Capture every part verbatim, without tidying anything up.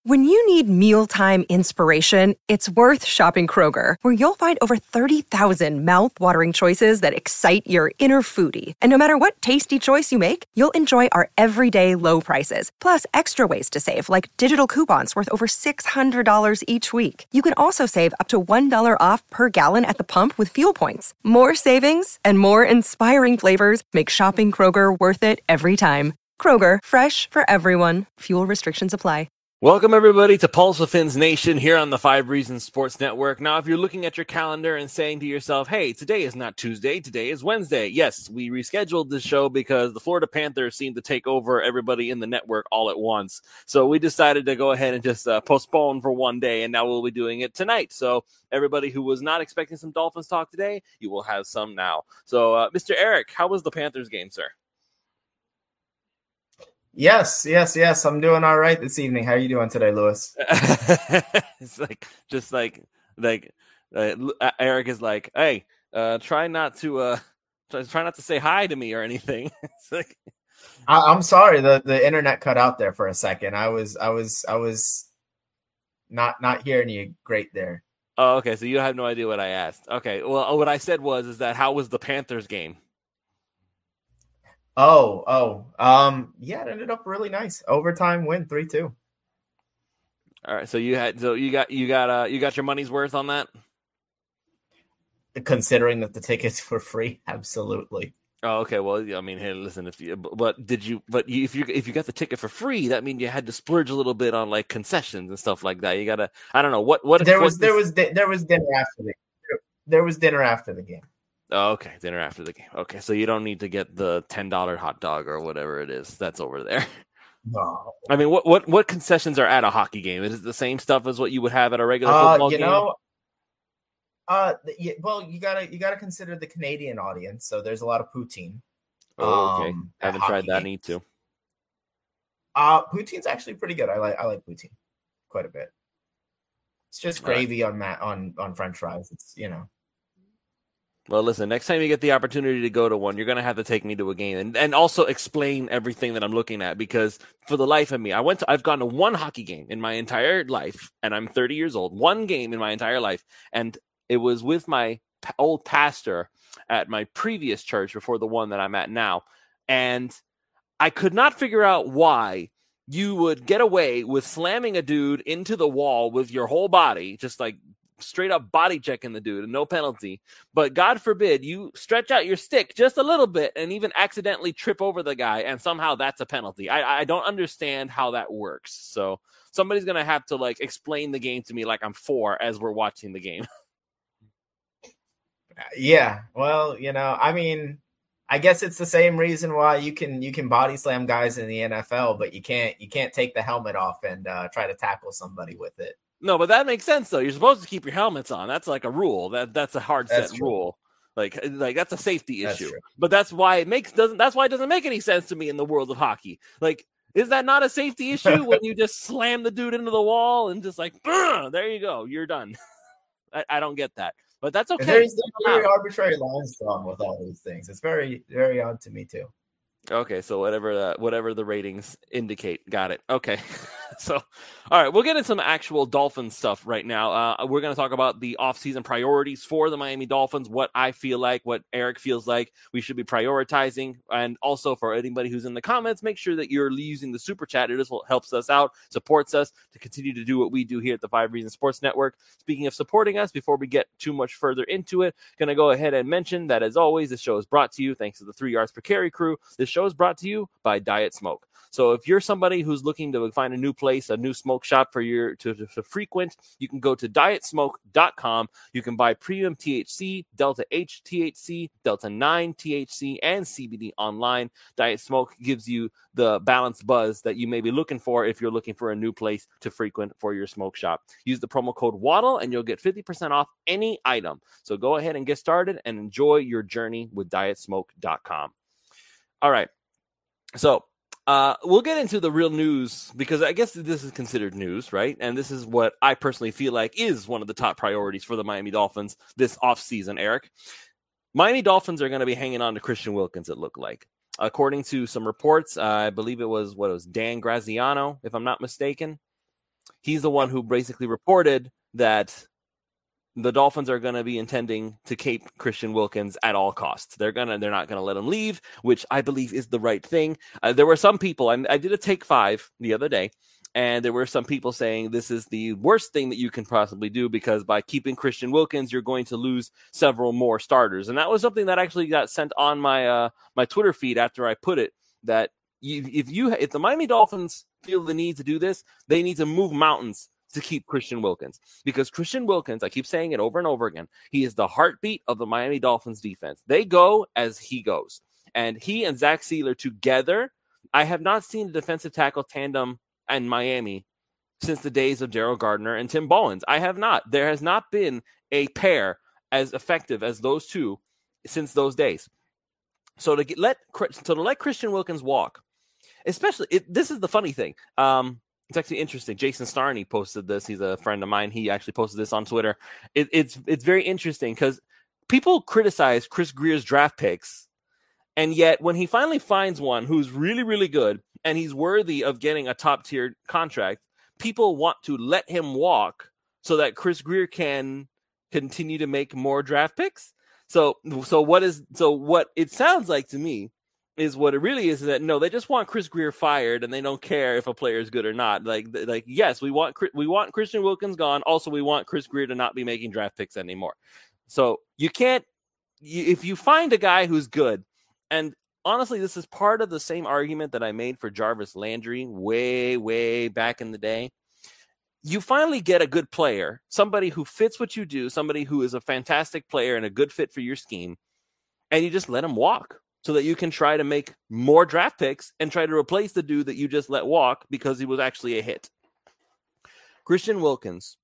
When you need mealtime inspiration, it's worth shopping Kroger, where you'll find over thirty thousand mouth-watering choices that excite your inner foodie. And no matter what tasty choice you make, you'll enjoy our everyday low prices, plus extra ways to save, like digital coupons worth over six hundred dollars each week. You can also save up to one dollar off per gallon at the pump with fuel points. More savings and more inspiring flavors make shopping Kroger worth it every time. Kroger, fresh for everyone. Fuel restrictions apply. Welcome, everybody, to Pulse of Fins Nation here on the Five Reasons Sports Network. Now, if you're looking at your calendar and saying to yourself, hey, today is not Tuesday, today is Wednesday. Yes, we rescheduled this show because the Florida Panthers seemed to take over everybody in the network all at once. So we decided to go ahead and just uh, postpone for one day, and now we'll be doing it tonight. So everybody who was not expecting some Dolphins talk today, you will have some now. So, uh, Mister Eric, how was the Panthers game, sir? Yes, yes, yes. I'm doing all right this evening. How are you doing today, Lewis? It's like, just like, like, uh, Eric is like, hey, uh, try not to, uh, try, try not to say hi to me or anything. It's like, I, I'm sorry, the the internet cut out there for a second. I was, I was, I was not not hearing you great there. Oh, okay. So you have no idea what I asked. Okay. Well, what I said was, is that how was the Panthers game? Oh, oh, um, yeah, it ended up really nice. Overtime win, three two. All right, so you had, so you got, you got, uh, you got your money's worth on that. Considering that the tickets were free, absolutely. Oh, okay. Well, I mean, hey, listen, if you, but did you, but you, if you, if you got the ticket for free, that means you had to splurge a little bit on like concessions and stuff like that. You gotta, I don't know what, what there was, what there this... was, there was dinner after the, there was dinner after the game. Oh, okay. Dinner after the game. Okay. So you don't need to get the ten dollars hot dog or whatever it is that's over there. No. I mean, what, what, what concessions are at a hockey game? Is it the same stuff as what you would have at a regular uh, football you game? Know, uh, yeah, well, you gotta, you gotta consider the Canadian audience. So there's a lot of poutine. Oh, okay. Um, Haven't tried that. Need to. Uh, poutine's actually pretty good. I like, I like poutine quite a bit. It's just gravy right. on mat on, on French fries. It's, you know. Well, listen, next time you get the opportunity to go to one, you're going to have to take me to a game and, and also explain everything that I'm looking at, because for the life of me, I went to, I've gone to one hockey game in my entire life, and I'm thirty years old, one game in my entire life. And it was with my p- old pastor at my previous church before the one that I'm at now. And I could not figure out why you would get away with slamming a dude into the wall with your whole body, just like straight up body checking the dude and no penalty. But God forbid you stretch out your stick just a little bit and even accidentally trip over the guy, and somehow that's a penalty. I, I don't understand how that works. So somebody's going to have to like explain the game to me like I'm four as we're watching the game. Yeah. Well, you know, I mean, I guess it's the same reason why you can, you can body slam guys in the N F L, but you can't, you can't take the helmet off and uh, try to tackle somebody with it. No, but that makes sense though. You're supposed to keep your helmets on. That's like a rule. That that's a hard set rule. Like like that's a safety that's issue. True. But that's why it makes doesn't that's why it doesn't make any sense to me in the world of hockey. Like, is that not a safety issue when you just slam the dude into the wall and just like, there you go, you're done? I, I don't get that. But that's okay. There's very arbitrary lines drawn with all these things. It's very, very odd to me too. Okay, so whatever the, whatever the ratings indicate. Got it. Okay. So, all right, we'll get into some actual Dolphins stuff right now. Uh, we're going to talk about the offseason priorities for the Miami Dolphins, what I feel like, what Eric feels like we should be prioritizing. And also for anybody who's in the comments, make sure that you're using the super chat. It just helps us out, supports us to continue to do what we do here at the Five Reasons Sports Network. Speaking of supporting us, before we get too much further into it, going to go ahead and mention that, as always, this show is brought to you thanks to the Three Yards Per Carry crew. This show is brought to you by Diet Smoke. So if you're somebody who's looking to find a new place, a new smoke shop for your to, to, to frequent, you can go to diet smoke dot com. You can buy premium T H C, Delta H T H C, Delta nine T H C, and C B D online. Diet Smoke gives you the balanced buzz that you may be looking for if you're looking for a new place to frequent for your smoke shop. Use the promo code WADDLE and you'll get fifty percent off any item. So go ahead and get started and enjoy your journey with diet smoke dot com. All right. So uh, we'll get into the real news, because I guess this is considered news, right? And this is what I personally feel like is one of the top priorities for the Miami Dolphins this offseason, Eric. Miami Dolphins are going to be hanging on to Christian Wilkins, it looked like. According to some reports, uh, I believe it was, what it was, Dan Graziano, if I'm not mistaken. he's the one who basically reported that the Dolphins are going to be intending to keep Christian Wilkins at all costs. They're gonna, they're not going to let him leave, which I believe is the right thing. Uh, there were some people, I, I did a take five the other day, and there were some people saying this is the worst thing that you can possibly do because by keeping Christian Wilkins, you're going to lose several more starters. And that was something that actually got sent on my uh, my Twitter feed after I put it, that you, if you if the Miami Dolphins feel the need to do this, they need to move mountains to keep Christian Wilkins, because Christian Wilkins, I keep saying it over and over again, he is the heartbeat of the Miami Dolphins defense. They go as he goes. And he and Zach Sieler together, I have not seen the defensive tackle tandem in Miami since the days of Gerald Gardner and Tim Bowens. I have not. There has not been a pair as effective as those two since those days. So to get, let so to let Christian Wilkins walk, especially, it, this is the funny thing. Um, It's actually interesting. Jason Starney posted this. He's a friend of mine. He actually posted this on Twitter. It, it's it's very interesting because people criticize Chris Grier's draft picks, and yet when he finally finds one who's really, really good and he's worthy of getting a top-tier contract, people want to let him walk so that Chris Grier can continue to make more draft picks. So, so what is so what it sounds like to me is what it really is, is that no, they just want Chris Grier fired and they don't care if a player is good or not. Like, like yes, we want we want Christian Wilkins gone. Also, we want Chris Grier to not be making draft picks anymore. So you can't, you, if you find a guy who's good, and honestly, this is part of the same argument that I made for Jarvis Landry way, way back in the day. You finally get a good player, somebody who fits what you do, somebody who is a fantastic player and a good fit for your scheme, and you just let him walk, so that you can try to make more draft picks and try to replace the dude that you just let walk because he was actually a hit. Christian Wilkins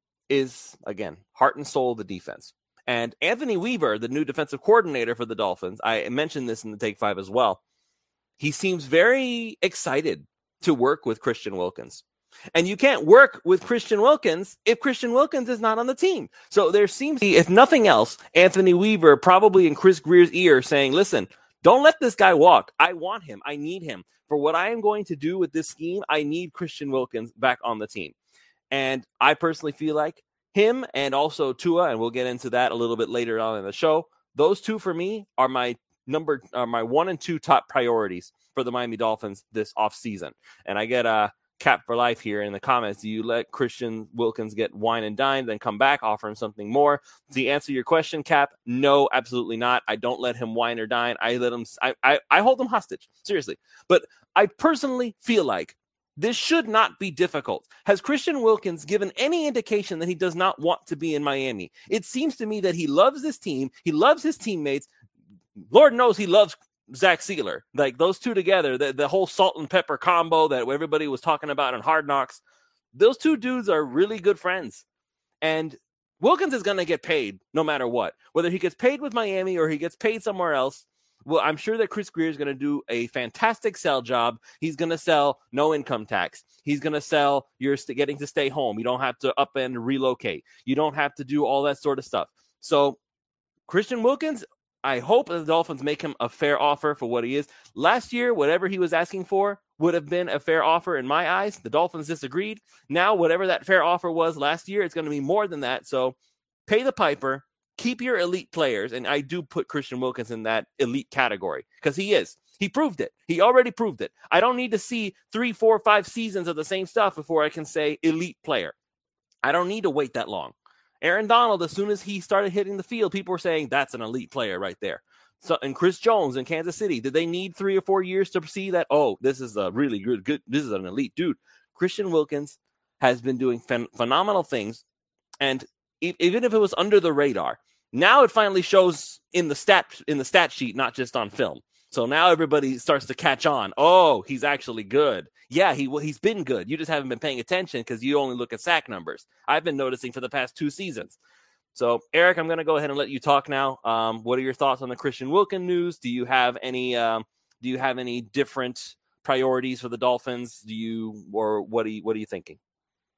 is, again, heart and soul of the defense. And Anthony Weaver, the new defensive coordinator for the Dolphins, I mentioned this in the Take Five as well. He seems very excited to work with Christian Wilkins. And you can't work with Christian Wilkins if Christian Wilkins is not on the team. So there seems to be, if nothing else, Anthony Weaver probably in Chris Grier's ear saying, listen, don't let this guy walk. I want him. I need him. For what I am going to do with this scheme, I need Christian Wilkins back on the team. And I personally feel like him and also Tua, and we'll get into that a little bit later on in the show, those two for me are my number, are my one and two top priorities for the Miami Dolphins this offseason. And I get a Cap for life here in the comments. Do you let Christian Wilkins get wine and dine, then come back, offer him something more? To answer your question, Cap, no, absolutely not. I don't let him wine or dine. I let him, I, I, I hold him hostage, seriously. But I personally feel like this should not be difficult. Has Christian Wilkins given any indication that he does not want to be in Miami? It seems to me that he loves this team. He loves his teammates. Lord knows he loves Zach Sieler. Like those two together, the, the whole salt and pepper combo that everybody was talking about in Hard Knocks, those two dudes are really good friends. And Wilkins is going to get paid no matter what. Whether he gets paid with Miami or he gets paid somewhere else, well, I'm sure that Chris Grier is going to do a fantastic sell job. He's going to sell no income tax. He's going to sell you're getting to stay home. You don't have to up and relocate. You don't have to do all that sort of stuff. So Christian Wilkins, I hope the Dolphins make him a fair offer for what he is. Last year, whatever he was asking for would have been a fair offer in my eyes. The Dolphins disagreed. Now, whatever that fair offer was last year, it's going to be more than that. So pay the piper, keep your elite players. And I do put Christian Wilkins in that elite category because he is. He proved it. He already proved it. I don't need to see three, four, five seasons of the same stuff before I can say elite player. I don't need to wait that long. Aaron Donald, as soon as he started hitting the field, people were saying that's an elite player right there. So, and Chris Jones in Kansas City, did they need three or four years to see that? Oh, this is a really good, good. This is an elite dude. Christian Wilkins has been doing phen- phenomenal things, and e- even if it was under the radar, now it finally shows in the stat in the stat sheet, not just on film. So now everybody starts to catch on. Oh, he's actually good. Yeah, he he's been good. You just haven't been paying attention because you only look at sack numbers. I've been noticing for the past two seasons. So, Eric, I'm going to go ahead and let you talk now. Um, what are your thoughts on the Christian Wilkins news? Do you have any? Um, do you have any different priorities for the Dolphins? Do you, or what are you, what are you thinking?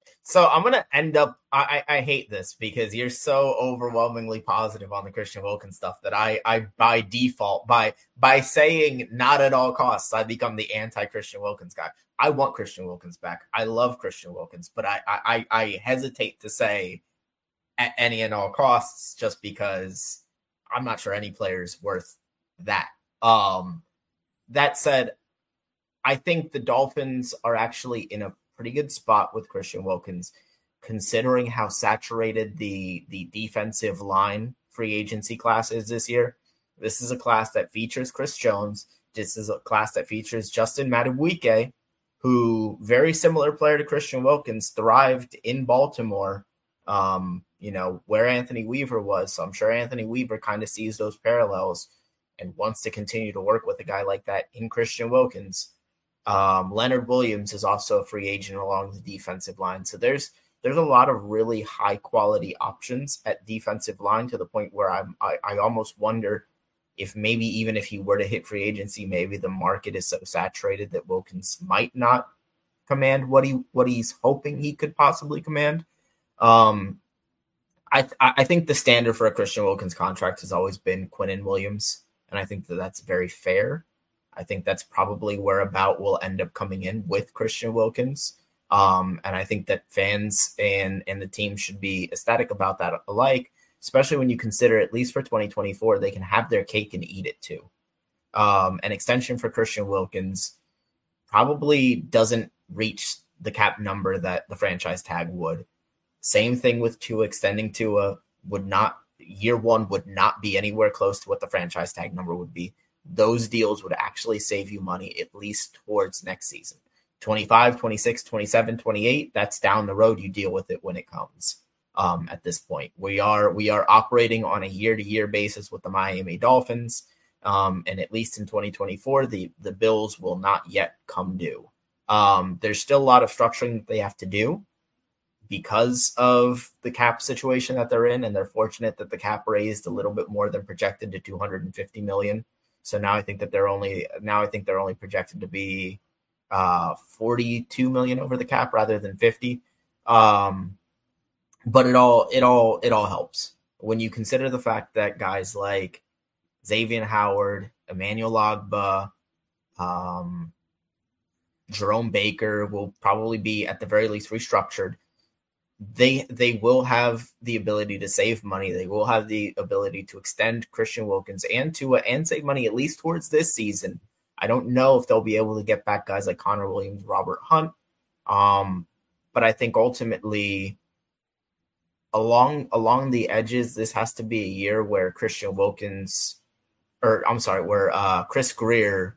So I'm gonna end up. I, I I hate this because you're so overwhelmingly positive on the Christian Wilkins stuff that I I by default by by saying not at all costs I become the anti Christian Wilkins guy. I want Christian Wilkins back. I love Christian Wilkins, but I I I hesitate to say at any and all costs just because I'm not sure any player is worth that. Um, that said, I think the Dolphins are actually in a pretty good spot with Christian Wilkins, considering how saturated the the defensive line free agency class is this year. This is a class that features Chris Jones. This is a class that features Justin Madubuike, who, very similar player to Christian Wilkins, thrived in Baltimore, um, you know, where Anthony Weaver was. So I'm sure Anthony Weaver kind of sees those parallels and wants to continue to work with a guy like that in Christian Wilkins. Um, Leonard Williams is also a free agent along the defensive line. So there's there's a lot of really high quality options at defensive line, to the point where I'm, I, I almost wonder if maybe even if he were to hit free agency, maybe the market is so saturated that Wilkins might not command what he what he's hoping he could possibly command. Um, I I think the standard for a Christian Wilkins contract has always been Quinnen Williams, and I think that that's very fair. I think that's probably where about we'll end up coming in with Christian Wilkins. Um, and I think that fans and, and the team should be ecstatic about that alike, especially when you consider, at least for twenty twenty-four, they can have their cake and eat it too. Um, an extension for Christian Wilkins probably doesn't reach the cap number that the franchise tag would. Same thing with Tua. Extending Tua would not, year one would not be anywhere close to what the franchise tag number would be. Those deals would actually save you money, at least towards next season. twenty-five, twenty-six, twenty-seven, twenty-eight, that's down the road. You deal with it when it comes. Um, at this point, we are we are operating on a year-to-year basis with the Miami Dolphins. Um, and at least in twenty twenty-four, the, the bills will not yet come due. Um, there's still a lot of structuring that they have to do because of the cap situation that they're in. And they're fortunate that the cap raised a little bit more than projected to two hundred fifty million dollars. So now I think that they're only now I think they're only projected to be uh, forty-two million over the cap rather than fifty. Um, but it all it all it all helps when you consider the fact that guys like Xavier Howard, Emmanuel Ogbah, um, Jerome Baker will probably be at the very least restructured. They they will have the ability to save money. They will have the ability to extend Christian Wilkins and Tua and save money, at least towards this season. I don't know if they'll be able to get back guys like Connor Williams, Robert Hunt. Um, but I think ultimately along along the edges, this has to be a year where Christian Wilkins, or I'm sorry, where uh, Chris Grier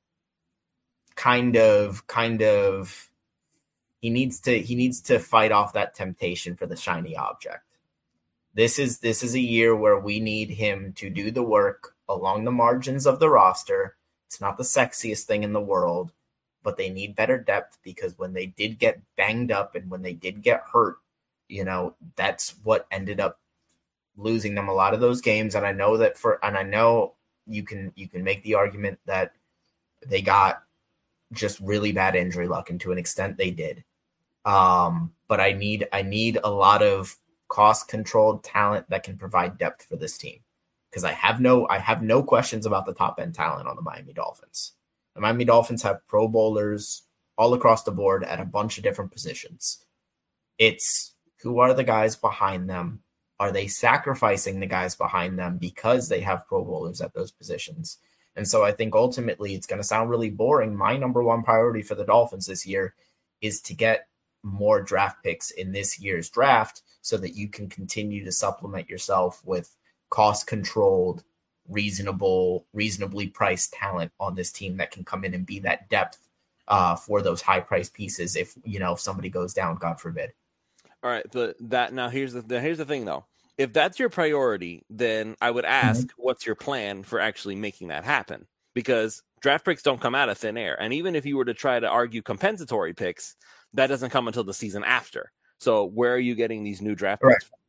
kind of kind of He needs to he needs to fight off that temptation for the shiny object. This is this is a year where we need him to do the work along the margins of the roster. It's not the sexiest thing in the world, but they need better depth, because when they did get banged up and when they did get hurt, you know, that's what ended up losing them a lot of those games. And I know that for and I know you can you can make the argument that they got just really bad injury luck, and to an extent they did. Um, but I need I need a lot of cost-controlled talent that can provide depth for this team, because I have no I have no questions about the top-end talent on the Miami Dolphins. The Miami Dolphins have Pro Bowlers all across the board at a bunch of different positions. It's who are the guys behind them? Are they sacrificing the guys behind them because they have Pro Bowlers at those positions? And so I think ultimately it's going to sound really boring. My number one priority for the Dolphins this year is to get more draft picks in this year's draft so that you can continue to supplement yourself with cost-controlled, reasonable, reasonably priced talent on this team that can come in and be that depth uh, for those high-priced pieces if, you know, if somebody goes down, God forbid. All right, but that now here's the here's the thing though. If that's your priority, then I would ask, mm-hmm. what's your plan for actually making that happen? Because draft picks don't come out of thin air. And even if you were to try to argue compensatory picks, that doesn't come until the season after. So where are you getting these new draft picks from?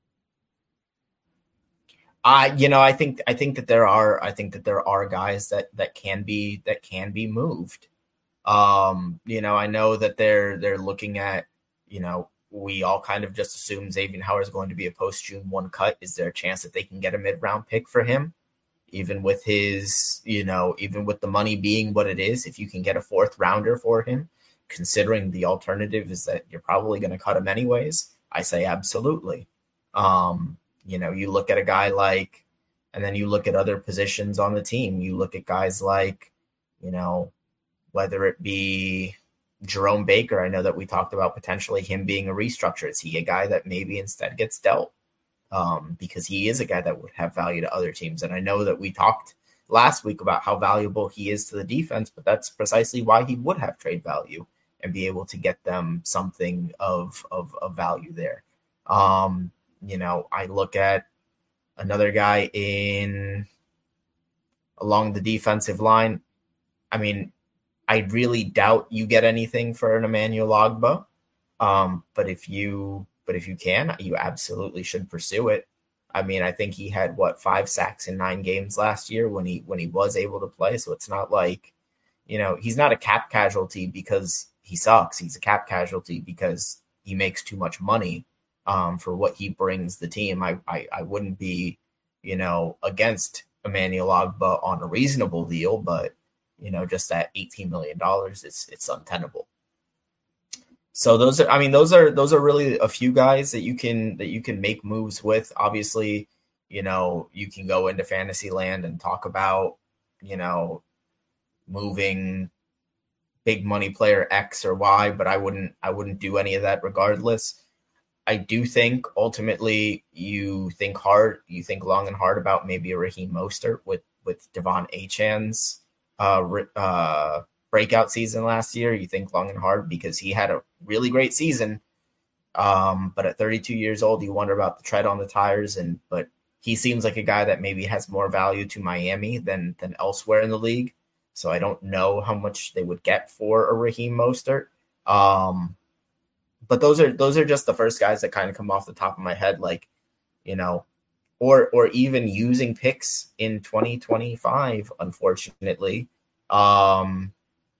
I, you know, I think I think that there are I think that there are guys that that can be that can be moved. Um, you know, I know that they're they're looking at, you know, we all kind of just assume Xavier Howard is going to be a post-June first cut. Is there a chance that they can get a mid-round pick for him? Even with his, you know, even with the money being what it is, if you can get a fourth rounder for him, considering the alternative is that you're probably going to cut him anyways, I say absolutely. Um, you know, you look at a guy like, and then you look at other positions on the team. You look at guys like, you know, whether it be Jerome Baker. I know that we talked about potentially him being a restructure. Is he a guy that maybe instead gets dealt? Um, because he is a guy that would have value to other teams. And I know that we talked last week about how valuable he is to the defense, but that's precisely why he would have trade value and be able to get them something of, of, of value there. Um, you know, I look at another guy in along the defensive line. I mean, I really doubt you get anything for an Emmanuel Ogbah. Um, but if you, but if you can, you absolutely should pursue it. I mean, I think he had what, five sacks in nine games last year when he, when he was able to play. So it's not like, you know, he's not a cap casualty because he sucks. He's a cap casualty because he makes too much money um, for what he brings the team. I, I, I wouldn't be, you know, against Emmanuel Ogbah on a reasonable deal, but you know, just at eighteen million dollars, it's, it's untenable. So those are, I mean, those are, those are really a few guys that you can, that you can make moves with. Obviously, you know, you can go into fantasy land and talk about, you know, moving big money player X or Y, but I wouldn't, I wouldn't do any of that regardless. I do think ultimately you think hard, you think long and hard about maybe a Raheem Mostert with, with Devon Achan's uh, uh, breakout season last year. You think long and hard because he had a really great season. Um, but at thirty-two years old, you wonder about the tread on the tires. And, but he seems like a guy that maybe has more value to Miami than, than elsewhere in the league. So I don't know how much they would get for a Raheem Mostert. Um, but those are, those are just the first guys that kind of come off the top of my head. Like, you know, or, or even using picks in twenty twenty-five, unfortunately, um,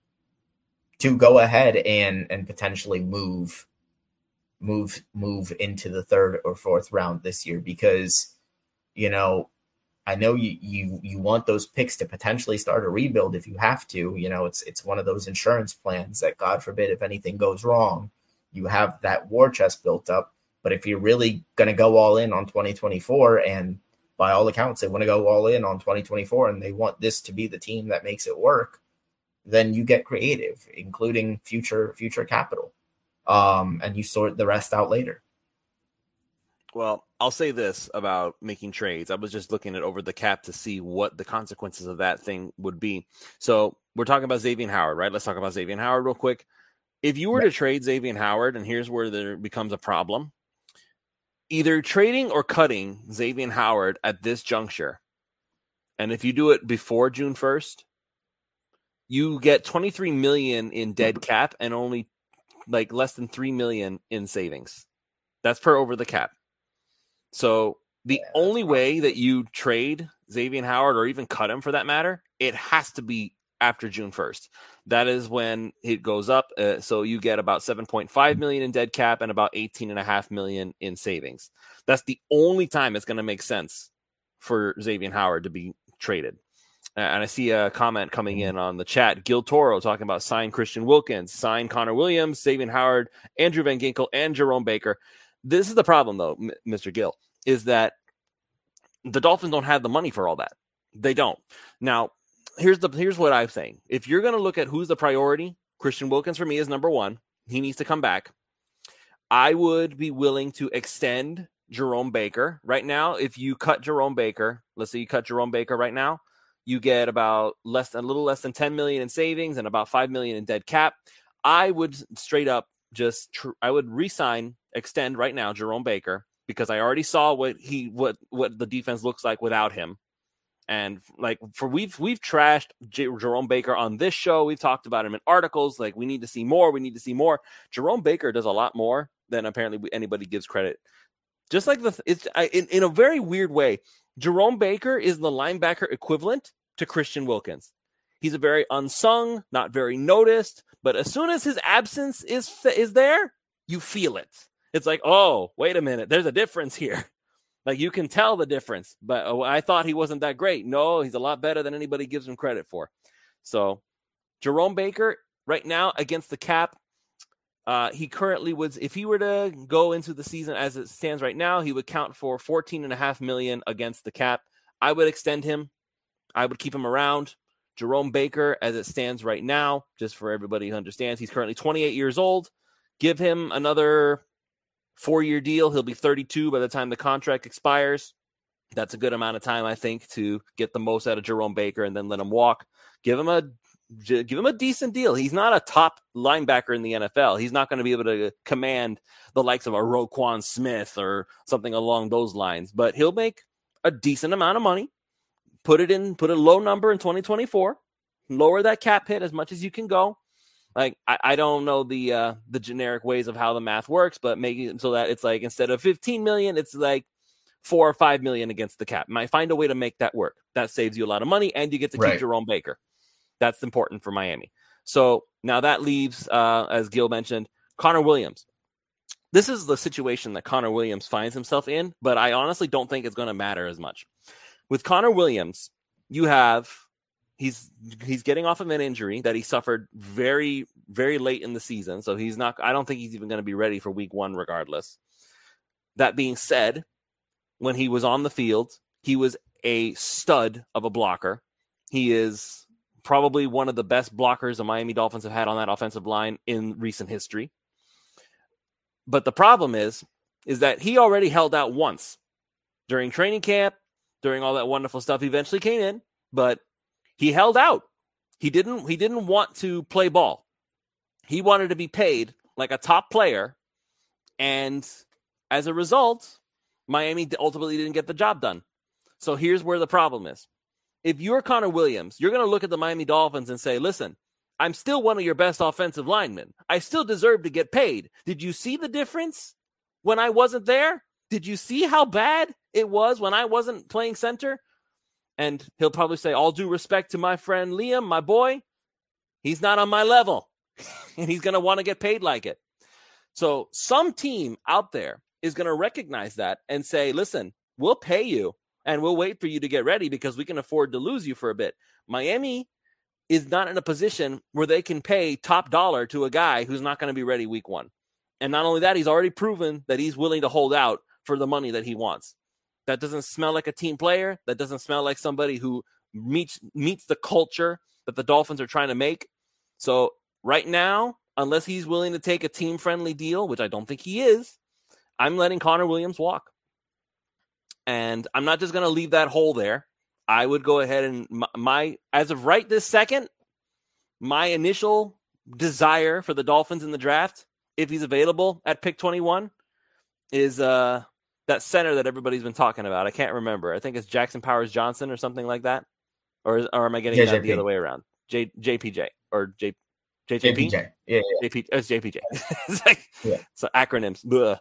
to go ahead and, and potentially move, move, move into the third or fourth round this year, because, you know, I know you, you, you want those picks to potentially start a rebuild if you have to. You know, it's, it's one of those insurance plans that, God forbid, if anything goes wrong, you have that war chest built up. But if you're really going to go all in on twenty twenty-four, and by all accounts, they want to go all in on twenty twenty-four and they want this to be the team that makes it work, then you get creative, including future, future capital. Um, and you sort the rest out later. Well, I'll say this about making trades. I was just looking at over the cap to see what the consequences of that thing would be. So we're talking about Xavier Howard, right? Let's talk about Xavier Howard real quick. If you were to trade Xavier Howard, and here's where there becomes a problem, either trading or cutting Xavier Howard at this juncture, and if you do it before June first, you get twenty-three million dollars in dead cap and only like less than three million dollars in savings. That's per over the cap. So the yeah, only way that you trade Xavier Howard, or even cut him for that matter, it has to be after June first. That is when it goes up. Uh, so you get about seven point five million dollars in dead cap and about eighteen point five million dollars in savings. That's the only time it's going to make sense for Xavier Howard to be traded. Uh, and I see a comment coming in on the chat. Gil Toro talking about sign Christian Wilkins, sign Connor Williams, Xavier Howard, Andrew Van Ginkel, and Jerome Baker. This is the problem, though, M- Mister Gill, is that the Dolphins don't have the money for all that. They don't. Now, here's the here's what I'm saying. If you're going to look at who's the priority, Christian Wilkins for me is number one. He needs to come back. I would be willing to extend Jerome Baker. Right now, if you cut Jerome Baker, let's say you cut Jerome Baker right now, you get about less than a little less than ten million dollars in savings and about five million dollars in dead cap. I would straight up just tr- I would re-sign, extend right now Jerome Baker, because I already saw what he what what the defense looks like without him. And like for we've we've trashed J- Jerome Baker on this show. We've talked about him in articles. Like, we need to see more. We need to see more. Jerome Baker does a lot more than apparently anybody gives credit. Just like the it's I, in, in a very weird way, Jerome Baker is the linebacker equivalent to Christian Wilkins. He's a very unsung, not very noticed, but as soon as his absence is is there, you feel it. it's like, oh, wait a minute, there's a difference here. Like, you can tell the difference, but oh, I thought he wasn't that great. No, he's a lot better than anybody gives him credit for. So Jerome Baker right now against the cap, uh, he currently was, if he were to go into the season as it stands right now, he would count for fourteen and a half million against the cap. I would extend him. I would keep him around. Jerome Baker, as it stands right now, just for everybody who understands, he's currently twenty-eight years old. Give him another four-year deal. He'll be thirty-two by the time the contract expires. That's a good amount of time, I think, to get the most out of Jerome Baker and then let him walk. Give him a give him a decent deal. He's not a top linebacker in the N F L. He's not going to be able to command the likes of a Roquan Smith or something along those lines, but he'll make a decent amount of money. Put it in, put a low number in twenty twenty-four. Lower that cap hit as much as you can go. Like, I, I don't know the uh, the generic ways of how the math works, but make it so that it's like instead of fifteen million, it's like four or five million against the cap. Might find a way to make that work. That saves you a lot of money, and you get to keep right. Jerome Baker. That's important for Miami. So now that leaves, uh, as Gil mentioned, Connor Williams. This is the situation that Connor Williams finds himself in, but I honestly don't think it's going to matter as much. With Connor Williams, you have he's he's getting off of an injury that he suffered very, very late in the season. So he's not, I don't think he's even going to be ready for week one regardless. That being said, when he was on the field, he was a stud of a blocker. He is probably one of the best blockers the Miami Dolphins have had on that offensive line in recent history. But the problem is, is that he already held out once during training camp, during all that wonderful stuff. He eventually came in, but he held out. He didn't, he didn't want to play ball. He wanted to be paid like a top player. And as a result, Miami ultimately didn't get the job done. So here's where the problem is. If you're Connor Williams, you're going to look at the Miami Dolphins and say, listen, I'm still one of your best offensive linemen. I still deserve to get paid. Did you see the difference when I wasn't there? Did you see how bad it was when I wasn't playing center? And he'll probably say, all due respect to my friend Liam, my boy, he's not on my level. And he's going to want to get paid like it. So some team out there is going to recognize that and say, listen, we'll pay you and we'll wait for you to get ready because we can afford to lose you for a bit. Miami is not in a position where they can pay top dollar to a guy who's not going to be ready week one. And not only that, he's already proven that he's willing to hold out for the money that he wants. That doesn't smell like a team player. That doesn't smell like somebody who meets meets the culture that the Dolphins are trying to make. So right now, unless he's willing to take a team-friendly deal, which I don't think he is, I'm letting Connor Williams walk. And I'm not just going to leave that hole there. I would go ahead and my, my, as of right this second, my initial desire for the Dolphins in the draft, if he's available at pick twenty-one, is uh, that center that everybody's been talking about. I can't remember. I think it's Jackson Powers Johnson or something like that. Or, or am I getting yeah, that J P. The other way around? J, JPJ or J, JJP? J P J. Yeah, yeah. J P, it's J P J. It's like, yeah. So acronyms. Bleh.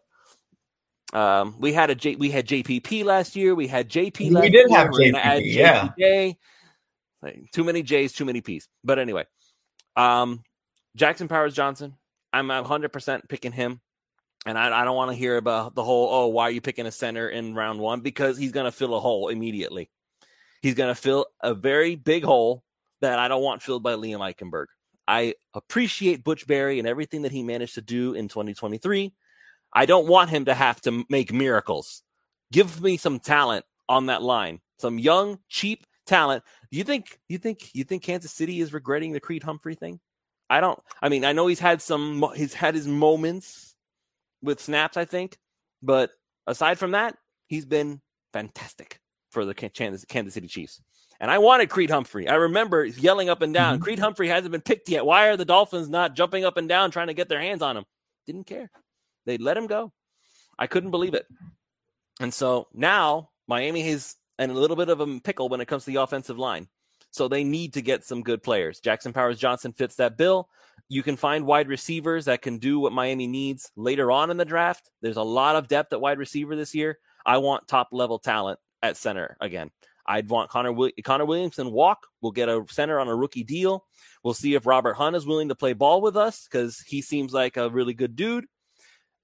Um, we had a J, we had J P P last year. We had J P. Last we did year. have J P P. Yeah. J P J. Like, too many J's, too many P's. But anyway, um, Jackson Powers Johnson. I'm one hundred percent picking him, and I, I don't want to hear about the whole, oh, why are you picking a center in round one? Because he's going to fill a hole immediately. He's going to fill a very big hole that I don't want filled by Liam Eichenberg. I appreciate Butch Berry and everything that he managed to do in twenty twenty-three. I don't want him to have to make miracles. Give me some talent on that line, some young, cheap talent. Do you think? You think? You think Kansas City is regretting the Creed Humphrey thing? I don't. I mean, I know he's had some. He's had his moments with snaps, I think, but aside from that, he's been fantastic for the Kansas City Chiefs. And I wanted Creed Humphrey. I remember yelling up and down, mm-hmm. Creed Humphrey hasn't been picked yet. Why are the Dolphins not jumping up and down trying to get their hands on him? Didn't care. They let him go. I couldn't believe it. And so now Miami is in a little bit of a pickle when it comes to the offensive line. So they need to get some good players. Jackson Powers Johnson fits that bill. You can find wide receivers that can do what Miami needs later on in the draft. There's a lot of depth at wide receiver this year. I want top-level talent at center again. I'd want Connor, Will- Connor Williamson walk. We'll get a center on a rookie deal. We'll see if Robert Hunt is willing to play ball with us because he seems like a really good dude.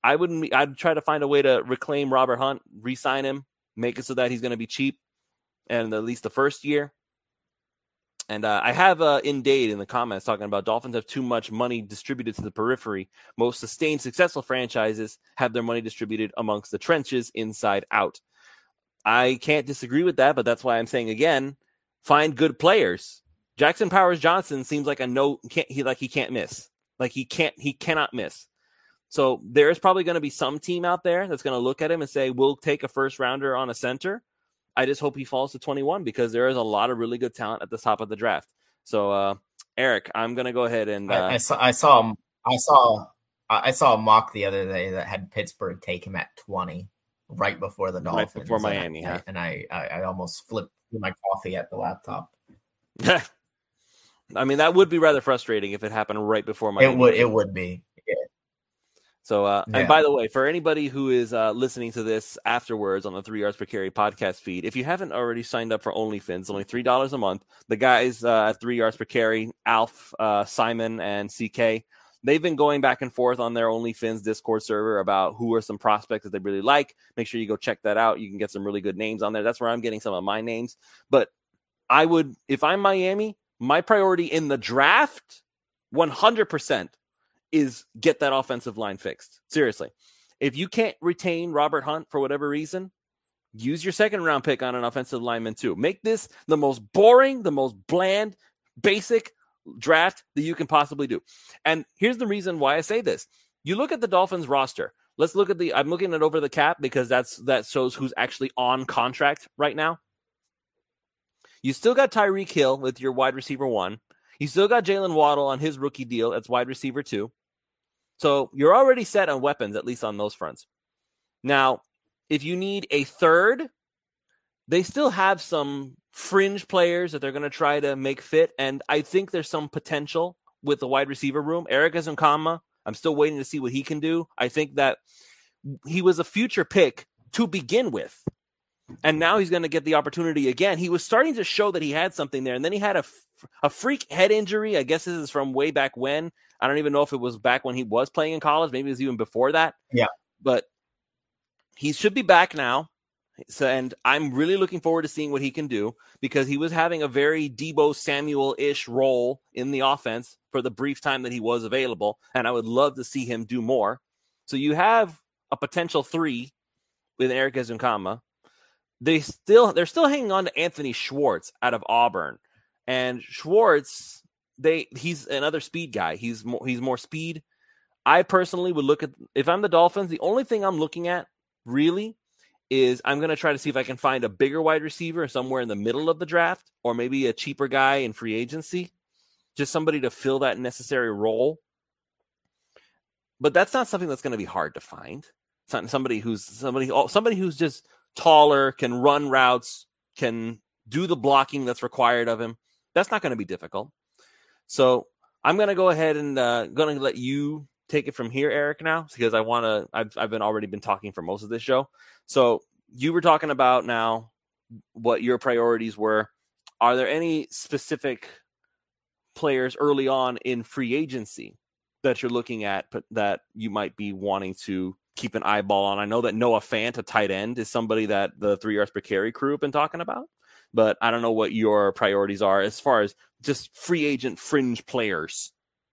I wouldn't. I'd try to find a way to reclaim Robert Hunt, re-sign him, make it so that he's going to be cheap, and at least the first year. And uh, I have uh, in Dade in the comments talking about Dolphins have too much money distributed to the periphery. Most sustained, successful franchises have their money distributed amongst the trenches, inside out. I can't disagree with that, but that's why I'm saying again, find good players. Jackson Powers Johnson seems like a no. Can't, he like he can't miss. Like he can't. He cannot miss. So there's probably going to be some team out there that's going to look at him and say, "We'll take a first rounder on a center." I just hope he falls to twenty-one because there is a lot of really good talent at the top of the draft. So, uh, Eric, I'm going to go ahead and uh, I, I saw I saw I saw I saw a mock the other day that had Pittsburgh take him at twenty right before the Dolphins, right before Miami, and I, huh? and I, I I almost flipped my coffee at the laptop. I mean, that would be rather frustrating if it happened right before Miami. It would it would be. Yeah. So, uh, yeah. and by the way, for anybody who is uh, listening to this afterwards on the Three Yards Per Carry podcast feed, if you haven't already signed up for OnlyFins, only three dollars a month, the guys uh, at Three Yards Per Carry, Alf, uh, Simon, and C K, they've been going back and forth on their OnlyFins Discord server about who are some prospects that they really like. Make sure you go check that out. You can get some really good names on there. That's where I'm getting some of my names. But I would, if I'm Miami, my priority in the draft, one hundred percent, is get that offensive line fixed. Seriously. If you can't retain Robert Hunt for whatever reason, use your second round pick on an offensive lineman too. Make this the most boring, the most bland, basic draft that you can possibly do. And here's the reason why I say this. You look at the Dolphins roster. Let's look at the, I'm looking at over the cap because that's, that shows who's actually on contract right now. You still got Tyreek Hill with your wide receiver one. You still got Jalen Waddle on his rookie deal. That's wide receiver two. So you're already set on weapons, at least on those fronts. Now, if you need a third, they still have some fringe players that they're going to try to make fit. And I think there's some potential with the wide receiver room. Eric Ezukanma, I'm still waiting to see what he can do. I think that he was a future pick to begin with. And now he's going to get the opportunity again. He was starting to show that he had something there. And then he had a, a freak head injury. I guess this is from way back when. I don't even know if it was back when he was playing in college. Maybe it was even before that. Yeah. But he should be back now. So, and I'm really looking forward to seeing what he can do because he was having a very Deebo Samuel-ish role in the offense for the brief time that he was available. And I would love to see him do more. So you have a potential three with Eric Ezukanma. They still, they're still hanging on to Anthony Schwartz out of Auburn. And Schwartz, they he's another speed guy. He's more, he's more speed. I personally would look at, if I'm the Dolphins, the only thing I'm looking at really is I'm going to try to see if I can find a bigger wide receiver somewhere in the middle of the draft, or maybe a cheaper guy in free agency, just somebody to fill that necessary role. But that's not something that's going to be hard to find. It's not somebody who's somebody, somebody who's just taller, can run routes, can do the blocking that's required of him. That's not going to be difficult. So I'm going to go ahead and uh, going to let you take it from here, Eric, now, because I want to, I've, I've been already been talking for most of this show. So you were talking about now what your priorities were. Are there any specific players early on in free agency that you're looking at that you might be wanting to keep an eyeball on? I know that Noah Fant, a tight end, is somebody that the Three Yards Per Carry crew have been talking about, but I don't know what your priorities are as far as just free agent fringe players.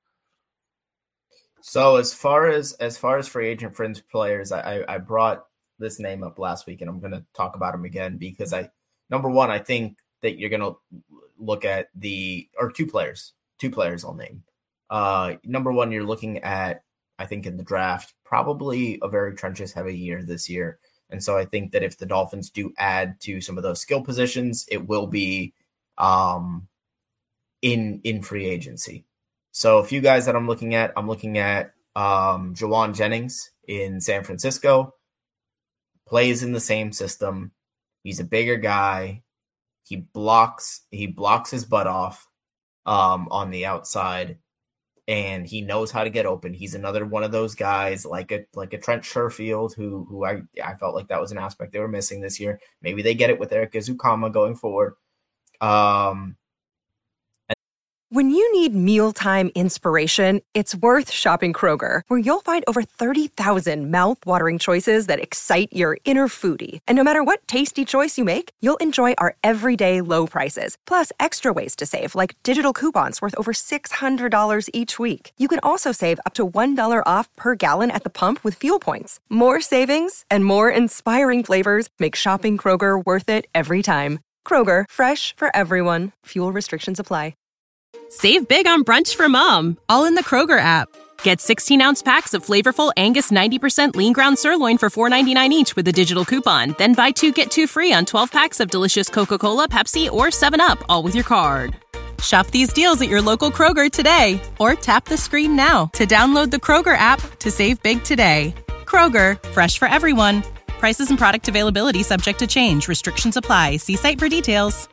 So as far as as far as free agent fringe players, I, I brought this name up last week, and I'm going to talk about him again because I, number one, I think that you're going to look at the, or two players, two players I'll name. Uh, number one, you're looking at, I think in the draft, probably a very trenches heavy year this year. And so I think that if the Dolphins do add to some of those skill positions, it will be um, in, in free agency. So a few guys that I'm looking at, I'm looking at um, Jawan Jennings in San Francisco. Plays in the same system. He's a bigger guy. He blocks. He blocks his butt off um, on the outside, and he knows how to get open. He's another one of those guys, like a like a Trent Sherfield, who who I I felt like that was an aspect they were missing this year. Maybe they get it with Eric Ezukanma going forward. Um, When you need mealtime inspiration, it's worth shopping Kroger, where you'll find over thirty thousand mouth-watering choices that excite your inner foodie. And no matter what tasty choice you make, you'll enjoy our everyday low prices, plus extra ways to save, like digital coupons worth over six hundred dollars each week. You can also save up to one dollar off per gallon at the pump with fuel points. More savings and more inspiring flavors make shopping Kroger worth it every time. Kroger, fresh for everyone. Fuel restrictions apply. Save big on brunch for mom, all in the Kroger app. Get sixteen-ounce packs of flavorful Angus ninety percent lean ground sirloin for four ninety-nine each with a digital coupon. Then buy two, get two free on twelve packs of delicious Coca-Cola, Pepsi, or seven up, all with your card. Shop these deals at your local Kroger today, or tap the screen now to download the Kroger app to save big today. Kroger, fresh for everyone. Prices and product availability subject to change. Restrictions apply. See site for details.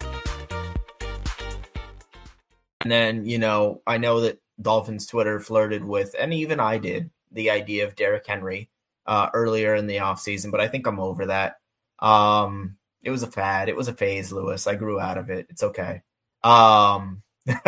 And then, you know, I know that Dolphins Twitter flirted with, and even I did, the idea of Derrick Henry uh, earlier in the offseason, but I think I'm over that. Um, it was a fad. It was a phase, Lewis. I grew out of it. It's okay. Um,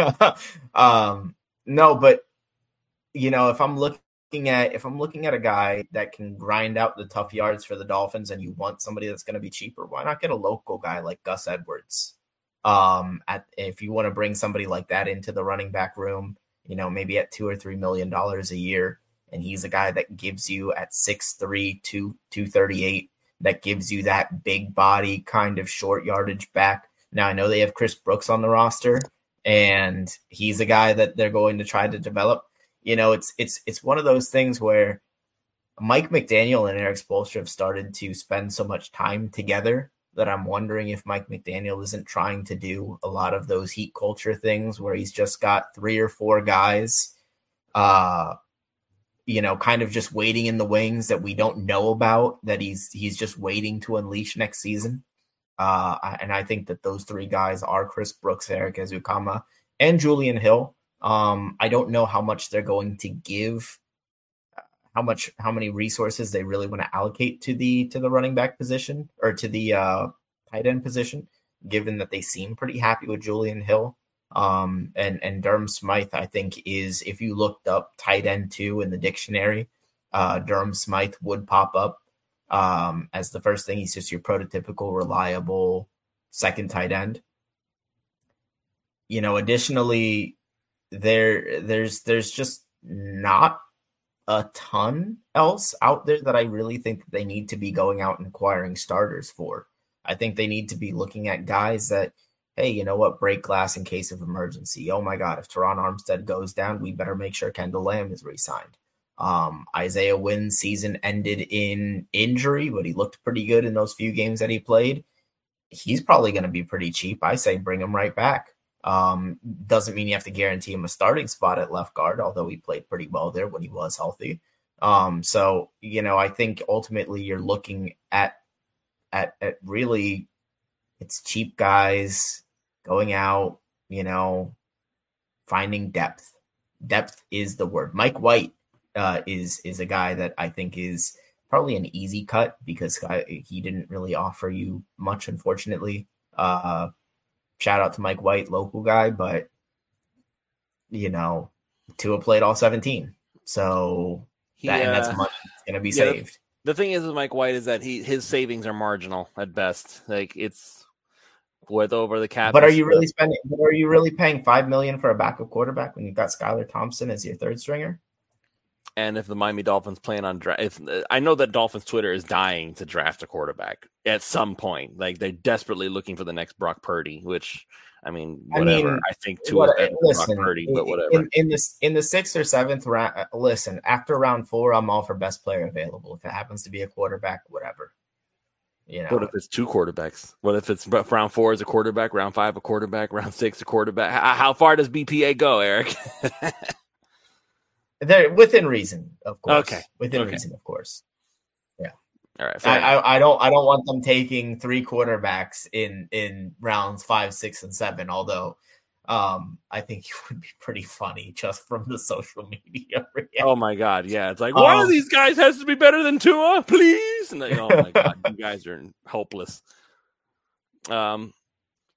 um, no, but, you know, if I'm looking at, if I'm looking at a guy that can grind out the tough yards for the Dolphins and you want somebody that's going to be cheaper, why not get a local guy like Gus Edwards? Um, at, if you want to bring somebody like that into the running back room, you know, maybe at two or three million dollars a year, and he's a guy that gives you at six three, two thirty-eight, that gives you that big body kind of short yardage back. Now I know they have Chris Brooks on the roster, and he's a guy that they're going to try to develop. You know, it's it's it's one of those things where Mike McDaniel and Eric Spoelstra have started to spend so much time together that I'm wondering if Mike McDaniel isn't trying to do a lot of those heat culture things where he's just got three or four guys, uh, you know, kind of just waiting in the wings that we don't know about, that he's he's just waiting to unleash next season. Uh, and I think that those three guys are Chris Brooks, Eric Ezukanma, and Julian Hill. Um, I don't know how much they're going to give, how much, how many resources they really want to allocate to the, to the running back position or to the uh, tight end position, given that they seem pretty happy with Julian Hill. Um, and, and Durham Smythe, I think, is, if you looked up tight end two in the dictionary, uh, Durham Smythe would pop up um, as the first thing. He's just your prototypical, reliable second tight end. You know, additionally, there, there's, there's just not a ton else out there that I really think that they need to be going out and acquiring starters for. I think they need to be looking at guys that, hey, you know what, break glass in case of emergency. Oh my God, if Teron Armstead goes down, we better make sure Kendall Lamb is re-signed. Um, Isaiah Wynn's season ended in injury, but he looked pretty good in those few games that he played. He's probably going to be pretty cheap. I say bring him right back. Um, doesn't mean you have to guarantee him a starting spot at left guard, although he played pretty well there when he was healthy. Um, so, you know, I think ultimately you're looking at, at, at really, it's cheap guys going out, you know, finding depth. Depth is the word. Mike White uh, is, is a guy that I think is probably an easy cut because I, he didn't really offer you much, unfortunately. Uh, Shout out to Mike White, local guy, but, you know, Tua played all seventeen. So He, that, and that's uh, money that's going to be yeah, saved. The thing is with Mike White is that he his savings are marginal at best. Like it's with over the cap. But are you really spending? But are you really paying five million for a backup quarterback when you've got Skylar Thompson as your third stringer? And if the Miami Dolphins plan on draft, if I know that Dolphins Twitter is dying to draft a quarterback at some point, like they're desperately looking for the next Brock Purdy, which I mean, whatever. I, mean, I think two of them listen, Brock Purdy, but whatever. In, in this in the sixth or seventh round, listen. After round four, I'm all for best player available. If it happens to be a quarterback, whatever. You know. What if it's two quarterbacks? What if it's round four is a quarterback, round five a quarterback, round six a quarterback? How, how far does B P A go, Eric? They're within reason, of course. Okay. Within okay. reason, of course. Yeah. All right. I, I, I don't I don't want them taking three quarterbacks in, in rounds five, six, and seven, although um, I think it would be pretty funny just from the social media. Oh my God, yeah. It's like, one um, of these guys has to be better than Tua, please. And they, oh my God, you guys are hopeless. Um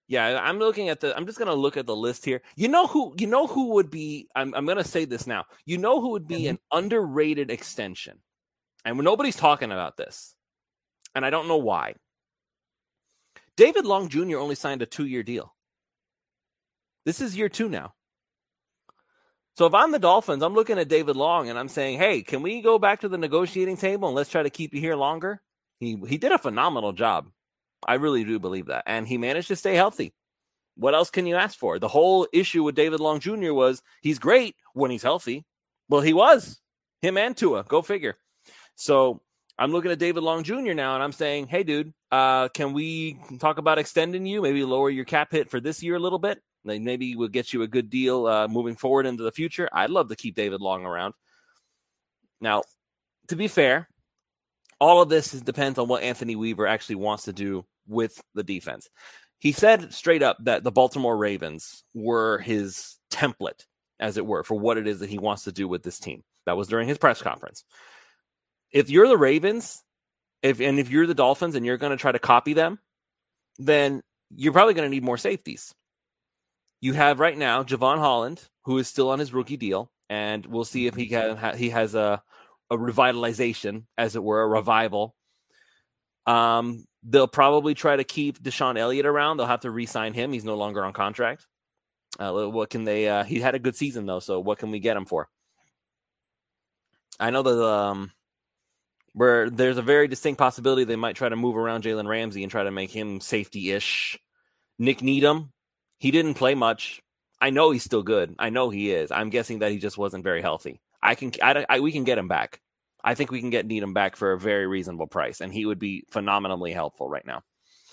Yeah, I'm looking at the. I'm just gonna look at the list here. You know who? You know who would be? I'm. I'm gonna say this now. You know who would be mm-hmm. an underrated extension, and nobody's talking about this, and I don't know why. David Long Junior only signed a two-year deal. This is year two now. So if I'm the Dolphins, I'm looking at David Long and I'm saying, "Hey, can we go back to the negotiating table and let's try to keep you here longer?" He he did a phenomenal job. I really do believe that. And he managed to stay healthy. What else can you ask for? The whole issue with David Long Junior was he's great when he's healthy. Well, he was. Him and Tua. Go figure. So I'm looking at David Long Junior now, and I'm saying, hey, dude, uh, can we talk about extending you? Maybe lower your cap hit for this year a little bit. Maybe we'll get you a good deal uh, moving forward into the future. I'd love to keep David Long around. Now, to be fair, all of this is, depends on what Anthony Weaver actually wants to do with the defense. He said straight up that the Baltimore Ravens were his template, as it were, for what it is that he wants to do with this team. That was during his press conference. If you're the Ravens, if and if you're the Dolphins and you're going to try to copy them, then you're probably going to need more safeties. You have right now Javon Holland, who is still on his rookie deal, and we'll see if he can, he has a a revitalization, as it were, a revival. Um, they'll probably try to keep Deshaun Elliott around. They'll have to re-sign him. He's no longer on contract. Uh, what can they? Uh, he had a good season though, so what can we get him for? I know that um, where there's a very distinct possibility they might try to move around Jalen Ramsey and try to make him safety-ish. Nick Needham, he didn't play much. I know he's still good. I know he is. I'm guessing that he just wasn't very healthy. I can, I, I, we can get him back. I think we can get Needham back for a very reasonable price, and he would be phenomenally helpful right now.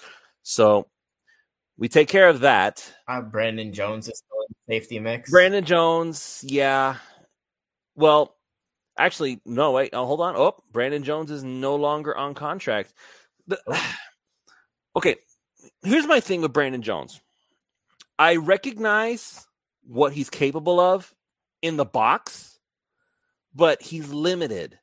So we take care of that. Uh, Brandon Jones is still in the safety mix. Brandon Jones, yeah. Well, actually, no, wait. Oh, hold on. Oh, Brandon Jones is no longer on contract. The, oh. Okay, here's my thing with Brandon Jones. I recognize what he's capable of in the box, but he's limited.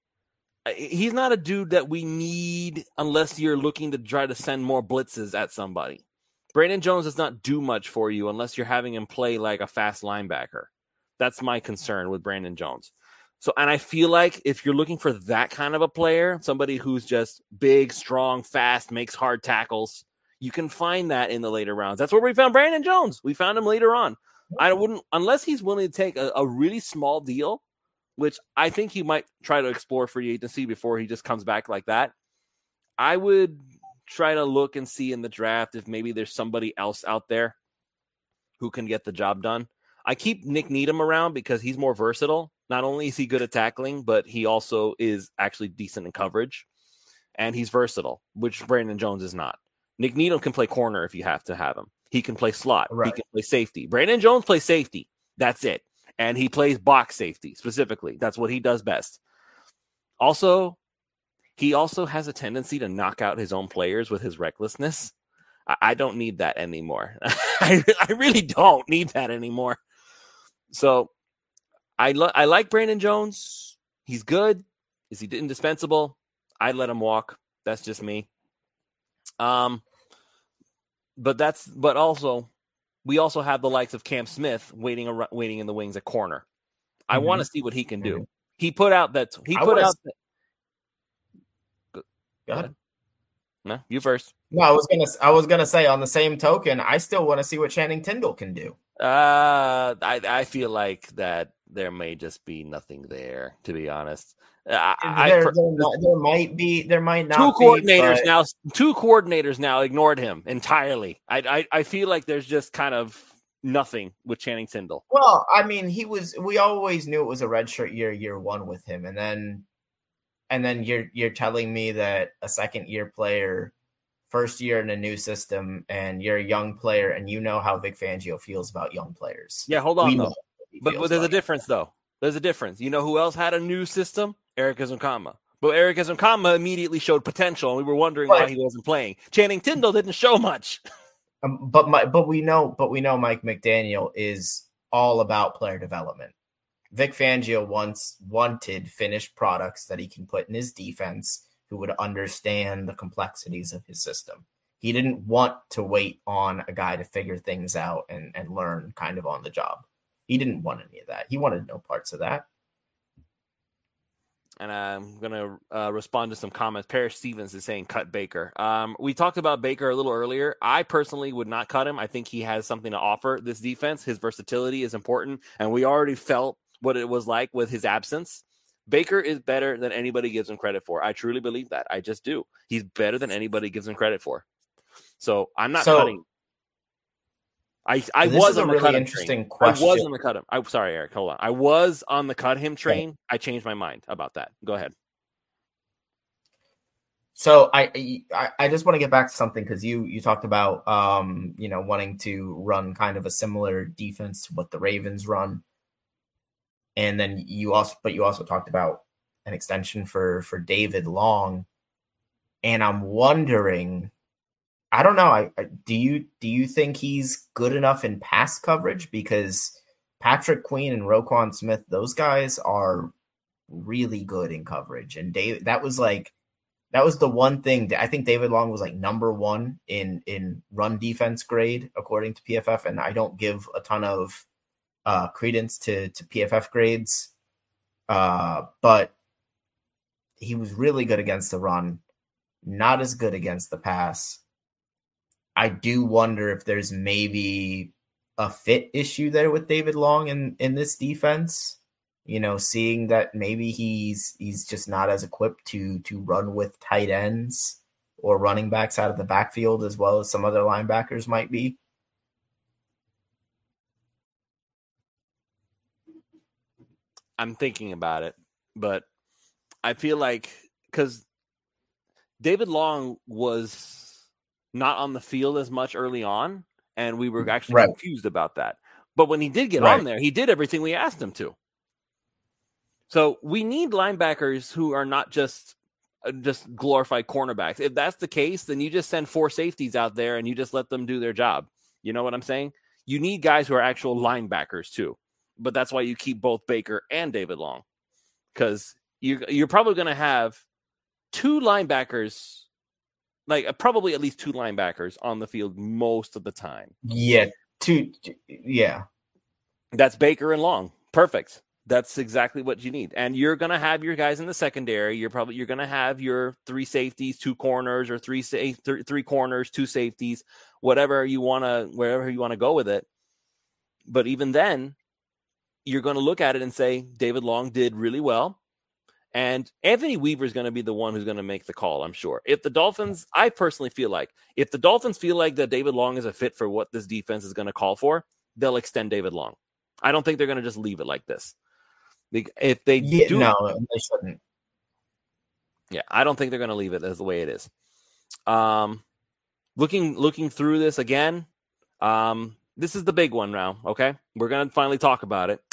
He's not a dude that we need unless you're looking to try to send more blitzes at somebody. Brandon Jones does not do much for you unless you're having him play like a fast linebacker. That's my concern with Brandon Jones. So, and I feel like if you're looking for that kind of a player, somebody who's just big, strong, fast, makes hard tackles, you can find that in the later rounds. That's where we found Brandon Jones. We found him later on. I wouldn't, unless he's willing to take a, a really small deal, which I think he might try to explore free agency before he just comes back like that. I would try to look and see in the draft if maybe there's somebody else out there who can get the job done. I keep Nick Needham around because he's more versatile. Not only is he good at tackling, but he also is actually decent in coverage. And he's versatile, which Brandon Jones is not. Nick Needham can play corner if you have to have him. He can play slot. Right. He can play safety. Brandon Jones plays safety. That's it. And he plays box safety specifically. That's what he does best. Also, he also has a tendency to knock out his own players with his recklessness. I, I don't need that anymore. I, I really don't need that anymore. So I, lo- I like Brandon Jones. He's good. Is he indispensable? I'd let him walk. That's just me. Um, but that's but also. We also have the likes of Cam Smith waiting around, waiting in the wings at corner. I mm-hmm. want to see what he can do. Mm-hmm. He put out that he I put was, out. That, go, go ahead. No, you first. No, I was gonna. I was gonna say on the same token, I still want to see what Channing Tindall can do. Uh, I I feel like that there may just be nothing there. To be honest, uh, there, I, there, not, there might be. There might not. Two coordinators be, but... now. Two coordinators now ignored him entirely. I, I I feel like there's just kind of nothing with Channing Tindall. Well, I mean, he was. We always knew it was a redshirt year, year one with him, and then, and then you're you're telling me that a second year player. First year in a new system, and you're a young player, and you know how Vic Fangio feels about young players. Yeah, hold on, though. But, but there's a difference, though. There's a difference. You know who else had a new system? Eric Ezukanma. But Eric Ezukanma immediately showed potential, and we were wondering but, why he wasn't playing. Channing Tindall didn't show much. Um, but my, but we know, but we know Mike McDaniel is all about player development. Vic Fangio once wanted finished products that he can put in his defense who would understand the complexities of his system. He didn't want to wait on a guy to figure things out and, and learn kind of on the job. He didn't want any of that. He wanted no parts of that. And I'm going to uh, respond to some comments. Parrish Stevens is saying cut Baker. Um, we talked about Baker a little earlier. I personally would not cut him. I think he has something to offer this defense. His versatility is important, and we already felt what it was like with his absence. Baker is better than anybody gives him credit for. I truly believe that. I just do. He's better than anybody gives him credit for. So I'm not so, cutting. I I this was is a on the really cut interesting train. question. I was on the cut him. I'm sorry, Eric. Hold on. I was on the cut him train. Okay. I changed my mind about that. Go ahead. So I I, I just want to get back to something because you you talked about um you know wanting to run kind of a similar defense to what the Ravens run, and then you also but you also talked about an extension for for David Long, and I'm wondering. I don't know. I, I do you do you think he's good enough in pass coverage? Because Patrick Queen and Roquan Smith, those guys are really good in coverage. And Dave, that was like that was the one thing that I think David Long was like number one in in run defense grade according to P F F. And I don't give a ton of uh, credence to to P F F grades, uh, but he was really good against the run, not as good against the pass. I do wonder if there's maybe a fit issue there with David Long in, in this defense, you know, seeing that maybe he's he's just not as equipped to to run with tight ends or running backs out of the backfield as well as some other linebackers might be. I'm thinking about it, but I feel like because David Long was not on the field as much early on, and we were actually right. confused about that. But when he did get right. on there, he did everything we asked him to. So we need linebackers who are not just uh, just glorified cornerbacks. If that's the case, then you just send four safeties out there and you just let them do their job. You know what I'm saying? You need guys who are actual linebackers too. But that's why you keep both Baker and David Long, because you, you're probably going to have two linebackers. Like uh, probably at least two linebackers on the field most of the time. Yeah, two. Yeah, that's Baker and Long. Perfect. That's exactly what you need. And you're gonna have your guys in the secondary. You're probably you're gonna have your three safeties, two corners, or three sa- th- three corners, two safeties, whatever you wanna, wherever you wanna go with it. But even then, you're gonna look at it and say David Long did really well. And Anthony Weaver is going to be the one who's going to make the call, I'm sure. If the Dolphins, I personally feel like, if the Dolphins feel like that David Long is a fit for what this defense is going to call for, they'll extend David Long. I don't think they're going to just leave it like this. If they yeah, do, no, they shouldn't. Yeah, I don't think they're going to leave it as the way it is. Um, looking looking through this again, um, this is the big one now. Okay, we're going to finally talk about it.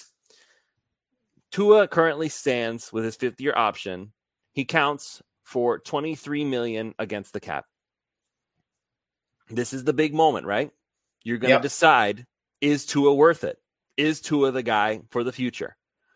Tua currently stands with his fifth-year option. He counts for twenty-three million dollars against the cap. This is the big moment, right? You're going to yep. decide, is Tua worth it? Is Tua the guy for the future?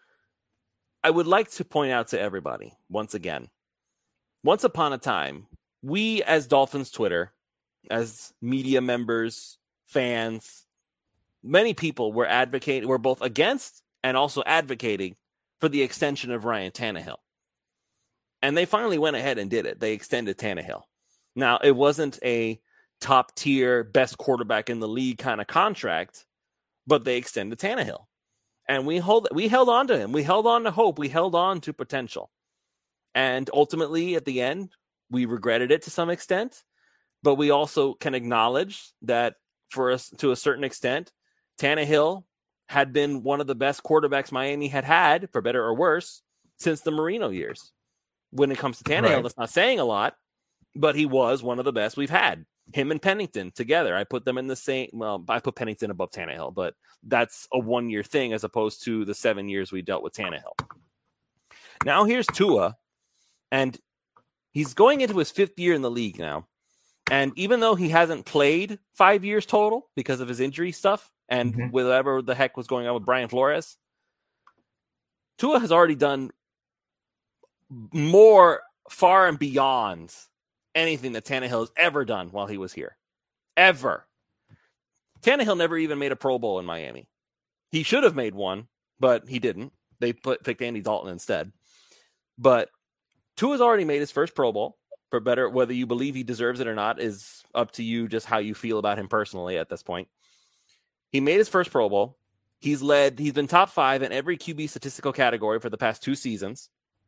I would like to point out to everybody, once again, once upon a time, we as Dolphins Twitter, as media members, fans, many people were advocating, were both against and also advocating for the extension of Ryan Tannehill. And they finally went ahead and did it. They extended Tannehill. Now, it wasn't a top tier, best quarterback in the league kind of contract, but they extended Tannehill. And we hold, we held on to him. We held on to hope. We held on to potential. And ultimately, at the end, we regretted it to some extent, but we also can acknowledge that for us, to a certain extent, Tannehill had been one of the best quarterbacks Miami had had, for better or worse, since the Marino years. When it comes to Tannehill, right. That's not saying a lot, but he was one of the best we've had. Him and Pennington together. I put them in the same, well, I put Pennington above Tannehill, but that's a one-year thing as opposed to the seven years we dealt with Tannehill. Now here's Tua, and he's going into his fifth year in the league now. And even though he hasn't played five years total because of his injury stuff and mm-hmm. whatever the heck was going on with Brian Flores, Tua has already done more far and beyond anything that Tannehill has ever done while he was here. Ever. Tannehill never even made a Pro Bowl in Miami. He should have made one, but he didn't. They put, picked Andy Dalton instead. But Tua's already made his first Pro Bowl. For better, whether you believe he deserves it or not is up to you, just how you feel about him personally at this point. He made his first Pro Bowl. He's led, he's been top five in every Q B statistical category for the past two seasons.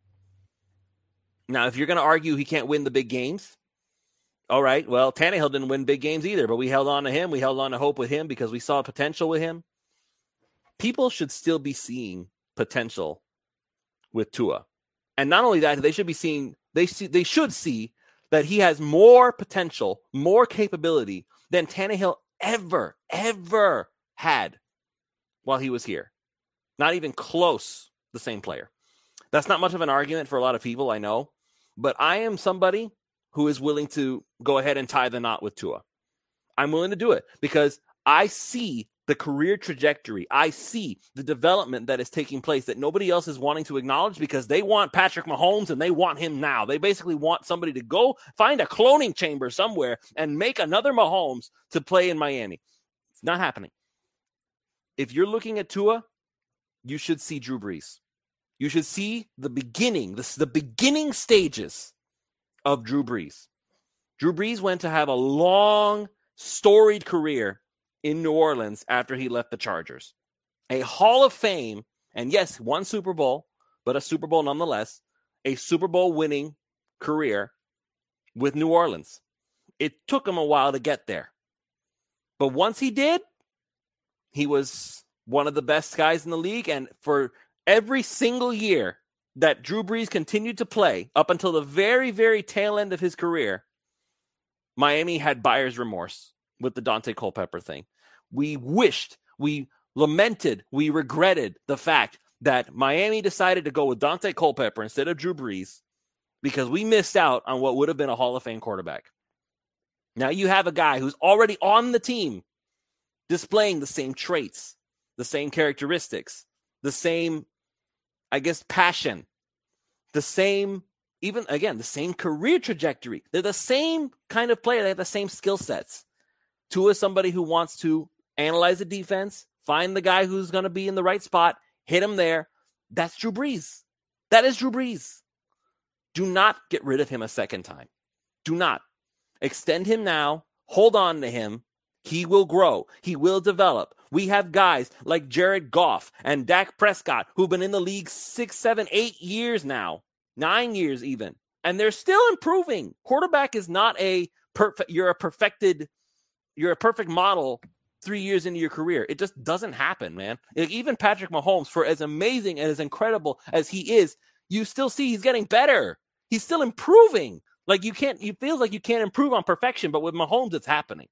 Now, if you're going to argue he can't win the big games, all right, well, Tannehill didn't win big games either, but we held on to him. We held on to hope with him because we saw potential with him. People should still be seeing potential with Tua. And not only that, they should be seeing, they see, they should see that he has more potential, more capability than Tannehill ever, ever had while he was here. Not even close the same player. That's not much of an argument for a lot of people, I know. But I am somebody who is willing to go ahead and tie the knot with Tua. I'm willing to do it because I see the career trajectory. I see the development that is taking place that nobody else is wanting to acknowledge because they want Patrick Mahomes and they want him now. They basically want somebody to go find a cloning chamber somewhere and make another Mahomes to play in Miami. It's not happening. If you're looking at Tua, you should see Drew Brees. You should see the beginning, the, the beginning stages of Drew Brees. Drew Brees went to have a long, storied career in New Orleans after he left the Chargers. A Hall of Fame, and yes, one Super Bowl, but a Super Bowl nonetheless, a Super Bowl winning career with New Orleans. It took him a while to get there. But once he did, he was one of the best guys in the league, and for every single year that Drew Brees continued to play up until the very, very tail end of his career, Miami had buyer's remorse with the Dante Culpepper thing. We wished, we lamented, we regretted the fact that Miami decided to go with Dante Culpepper instead of Drew Brees because we missed out on what would have been a Hall of Fame quarterback. Now you have a guy who's already on the team displaying the same traits, the same characteristics, the same, I guess, passion, the same, even, again, the same career trajectory. They're the same kind of player. They have the same skill sets. Tua is somebody who wants to analyze the defense, find the guy who's going to be in the right spot, hit him there. That's Drew Brees. That is Drew Brees. Do not get rid of him a second time. Do not. Extend him now. Hold on to him. He will grow. He will develop. We have guys like Jared Goff and Dak Prescott who've been in the league six, seven, eight years now, nine years even, and they're still improving. Quarterback is not a perfect, you're a perfected, you're a perfect model three years into your career. It just doesn't happen, man. Like, even Patrick Mahomes, for as amazing and as incredible as he is, you still see he's getting better. He's still improving. Like you can't, it feels like you can't improve on perfection, but with Mahomes, it's happening.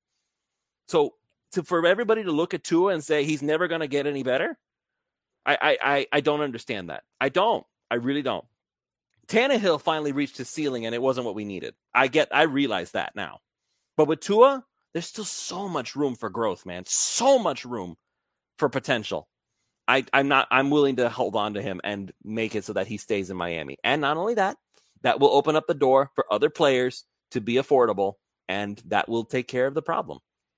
So to, for everybody to look at Tua and say he's never going to get any better, I, I, I, I don't understand that. I don't. I really don't. Tannehill finally reached his ceiling, and it wasn't what we needed. I get, I realize that now. But with Tua, there's still so much room for growth, man. So much room for potential. I, I'm not. I'm willing to hold on to him and make it so that he stays in Miami. And not only that, that will open up the door for other players to be affordable, and that will take care of the problem.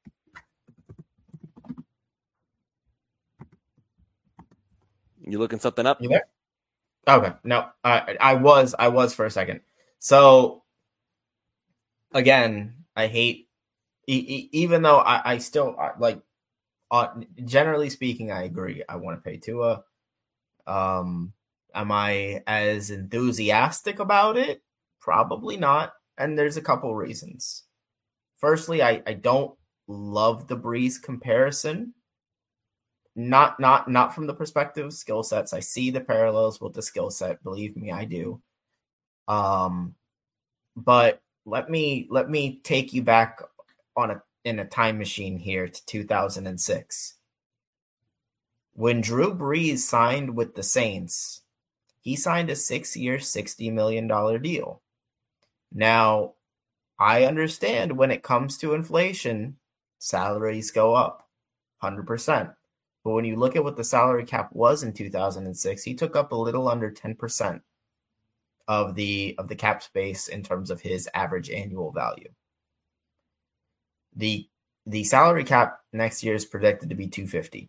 You looking something up? You there? Okay. No, I I was I was for a second. So again, I hate e- e- even though I, I still like. Uh, generally speaking, I agree. I want to pay Tua. Um, am I as enthusiastic about it? Probably not. And there's a couple reasons. Firstly, I, I don't love the Brees comparison. Not not not from the perspective of skill sets. I see the parallels with the skill set. Believe me, I do. Um, but let me let me take you back on a in a time machine here to two thousand six. When Drew Brees signed with the Saints, he signed a six-year, sixty million dollars deal. Now, I understand when it comes to inflation, salaries go up one hundred percent. But when you look at what the salary cap was in two thousand six, he took up a little under ten percent. of the of the cap space in terms of his average annual value. The the salary cap next year is predicted to be two hundred fifty.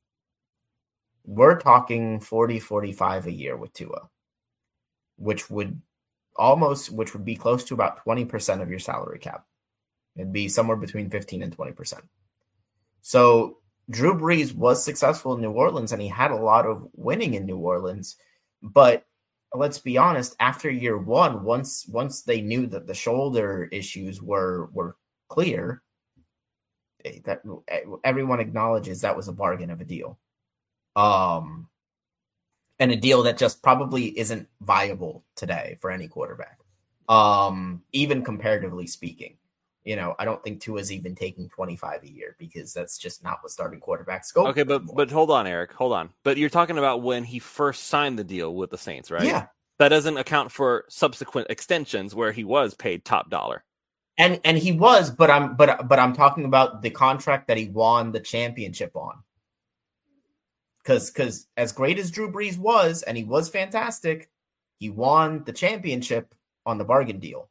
We're talking forty, forty-five a year with Tua, which would almost, which would be close to about twenty percent of your salary cap. It'd be somewhere between fifteen and twenty percent. So Drew Brees was successful in New Orleans and he had a lot of winning in New Orleans, but let's be honest, after year one, once once they knew that the shoulder issues were were clear, that everyone acknowledges that was a bargain of a deal. Um, and a deal that just probably isn't viable today for any quarterback. Um, even comparatively speaking. You know, I don't think Tua's even taking twenty-five a year because that's just not what starting quarterbacks go. Okay, but anymore. but hold on, Eric, hold on. But you're talking about when he first signed the deal with the Saints, right? Yeah. That doesn't account for subsequent extensions where he was paid top dollar. And and he was, but I'm but but I'm talking about the contract that he won the championship on. Because because as great as Drew Brees was, and he was fantastic, he won the championship on the bargain deal.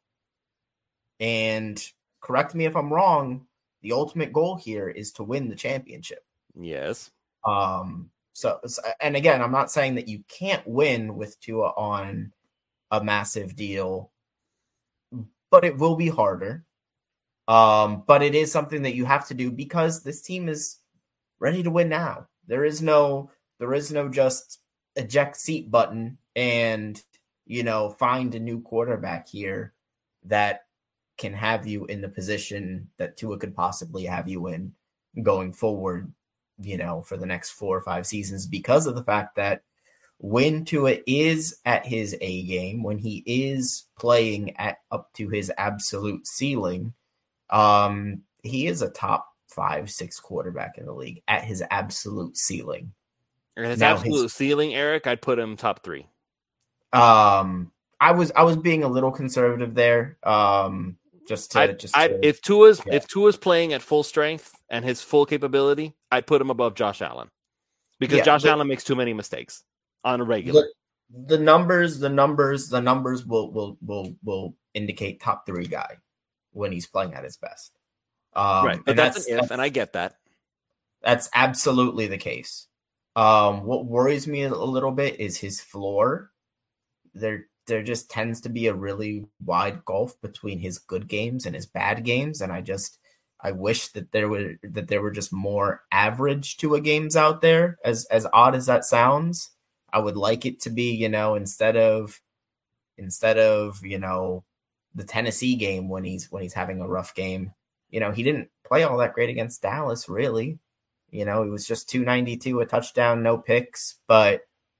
And correct me if I'm wrong, the ultimate goal here is to win the championship. Yes. Um. So, and again, I'm not saying that you can't win with Tua on a massive deal, but it will be harder. Um, but it is something that you have to do because this team is ready to win now. There is no, there is no just eject seat button and, you know, find a new quarterback here that can have you in the position that Tua could possibly have you in going forward, you know, for the next four or five seasons, because of the fact that when Tua is at his A game, when he is playing at up to his absolute ceiling, um, he is a top five, six quarterback in the league at his absolute ceiling. At his Now, absolute his- ceiling, Eric, I'd put him top three. Um, I was I was being a little conservative there. Um, just to I'd, just I'd, to, if Tua's yeah. if Tua's playing at full strength and his full capability, I'd put him above Josh Allen because Yeah, Josh but- Allen makes too many mistakes on a regular. the, the numbers, the numbers, the numbers will will will will indicate top three guy when he's playing at his best. Um, right, but and that's, an if, and I get that. That's absolutely the case. Um, what worries me a little bit is his floor. There, there just tends to be a really wide gulf between his good games and his bad games, and I just, I wish that there were that there were just more average Tua games out there. As as odd as that sounds, I would like it to be, you know, instead of instead of you know the Tennessee game when he's when he's having a rough game. You know, he didn't play all that great against Dallas, really. You know, it was just two ninety-two, a touchdown, no picks, but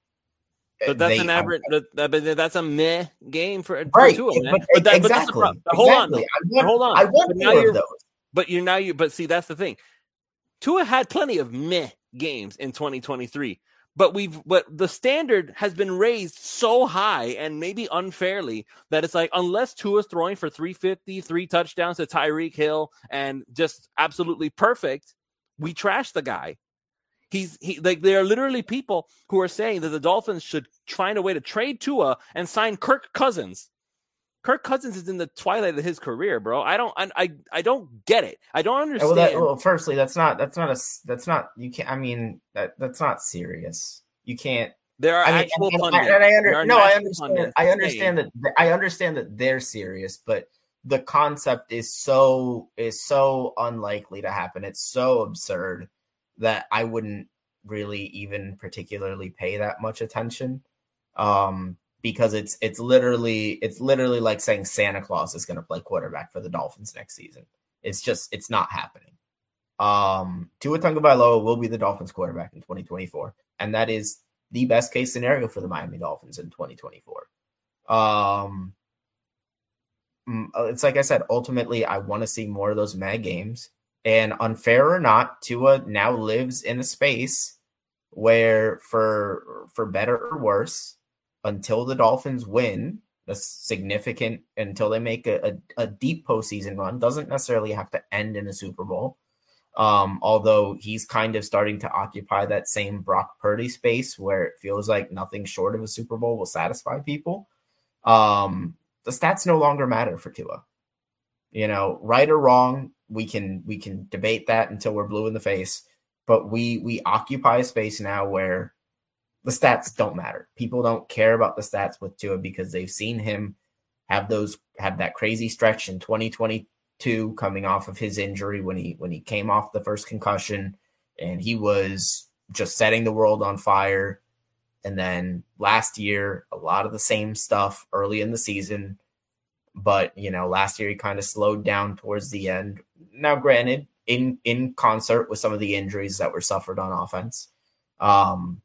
But that's they- an average. That, but that's a meh game for, for right. Tua, man. But, But that- but that's the exactly. pro- but hold on, exactly. I But want, hold on. I want But now more you're- of those. But you're now you. But see, that's the thing. Tua had plenty of meh games in twenty twenty-three, but we've but the standard has been raised so high and maybe unfairly that it's like unless Tua's throwing for three fifty, three touchdowns to Tyreek Hill and just absolutely perfect, we trash the guy. He's he like there are literally people who are saying that the Dolphins should find a way to trade Tua and sign Kirk Cousins. Kirk Cousins is in the twilight of his career, bro. I don't, I, I, I don't get it. I don't understand. Well, that, well, firstly, that's not that's not a that's not you can't. I mean, that that's not serious. You can't. there are I mean, actual and, and, pundits. and I There under, are no, I national understand. pundits I understand saying- that. I understand that they're serious, but the concept is so is so unlikely to happen. It's so absurd that I wouldn't really even particularly pay that much attention. Um, because it's it's literally it's literally like saying Santa Claus is going to play quarterback for the Dolphins next season. It's just it's not happening. Um, Tua Tagovailoa will be the Dolphins quarterback in twenty twenty-four, and that is the best case scenario for the Miami Dolphins in twenty twenty-four. Um, it's like I said, ultimately, I want to see more of those mad games. And unfair or not, Tua now lives in a space where, for for better or worse, until the Dolphins win a significant, until they make a, a, a deep postseason run, doesn't necessarily have to end in a Super Bowl. Um, although he's kind of starting to occupy that same Brock Purdy space where it feels like nothing short of a Super Bowl will satisfy people. Um, the stats no longer matter for Tua. You know, right or wrong, we can we can debate that until we're blue in the face. But we we occupy a space now where the stats don't matter. People don't care about the stats with Tua because they've seen him have those have that crazy stretch in twenty twenty-two coming off of his injury when he when he came off the first concussion and he was just setting the world on fire. And then last year, a lot of the same stuff early in the season. But, you know, last year he kind of slowed down towards the end. Now, granted, in, in concert with some of the injuries that were suffered on offense. Um,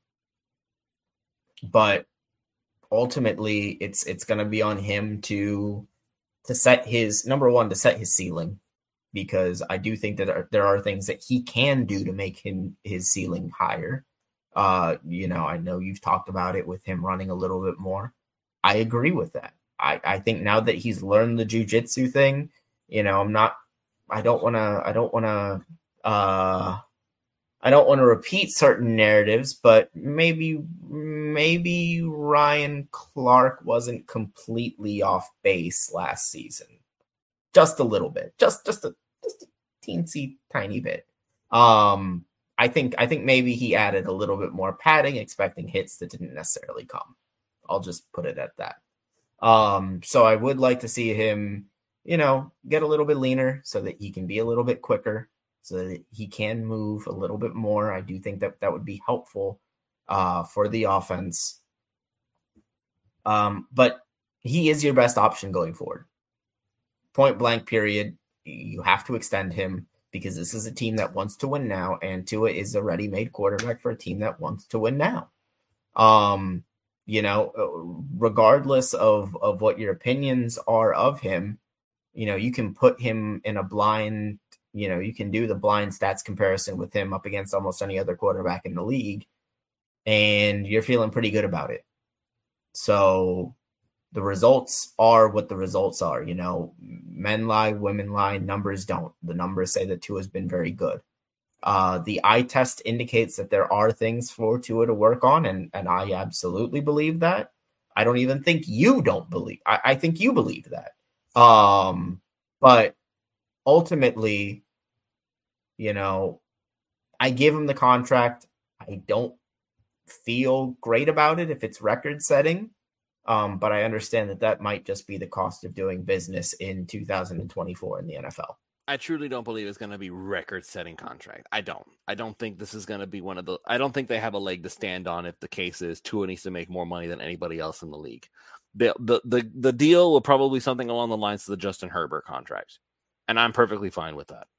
but ultimately, it's it's going to be on him to to set his, number one, to set his ceiling. Because I do think that there, there are things that he can do to make him his ceiling higher. Uh, you know, I know you've talked about it with him running a little bit more. I agree with that. I, I think now that he's learned the jiu-jitsu thing, you know, I'm not, I don't want to, I don't want to, uh, I don't want to repeat certain narratives, but maybe, maybe Ryan Clark wasn't completely off base last season. Just a little bit, just, just a, just a teensy tiny bit. Um, I think, I think maybe he added a little bit more padding, expecting hits that didn't necessarily come. I'll just put it at that. Um, so I would like to see him, you know, get a little bit leaner so that he can be a little bit quicker, so that he can move a little bit more. I do think that that would be helpful uh, for the offense. Um, but he is your best option going forward. Point blank, period. You have to extend him because this is a team that wants to win now, and Tua is a ready-made quarterback for a team that wants to win now. Um, You know, regardless of, of what your opinions are of him, you know, you can put him in a blind, you know, you can do the blind stats comparison with him up against almost any other quarterback in the league, and you're feeling pretty good about it. So the results are what the results are. You know, men lie, women lie, numbers don't. The numbers say that Tua has been very good. Uh, the eye test indicates that there are things for Tua to work on, and, and I absolutely believe that. I don't even think you don't believe. I, I think you believe that. Um, but ultimately, you know, I give him the contract. I don't feel great about it if it's record setting, um, but I understand that that might just be the cost of doing business in two thousand twenty-four in the N F L. I truly don't believe it's going to be record-setting contract. I don't. I don't think this is going to be one of the. I don't think they have a leg to stand on if the case is Tua needs to make more money than anybody else in the league. The the the, the deal will probably be something along the lines of the Justin Herbert contract, and I'm perfectly fine with that.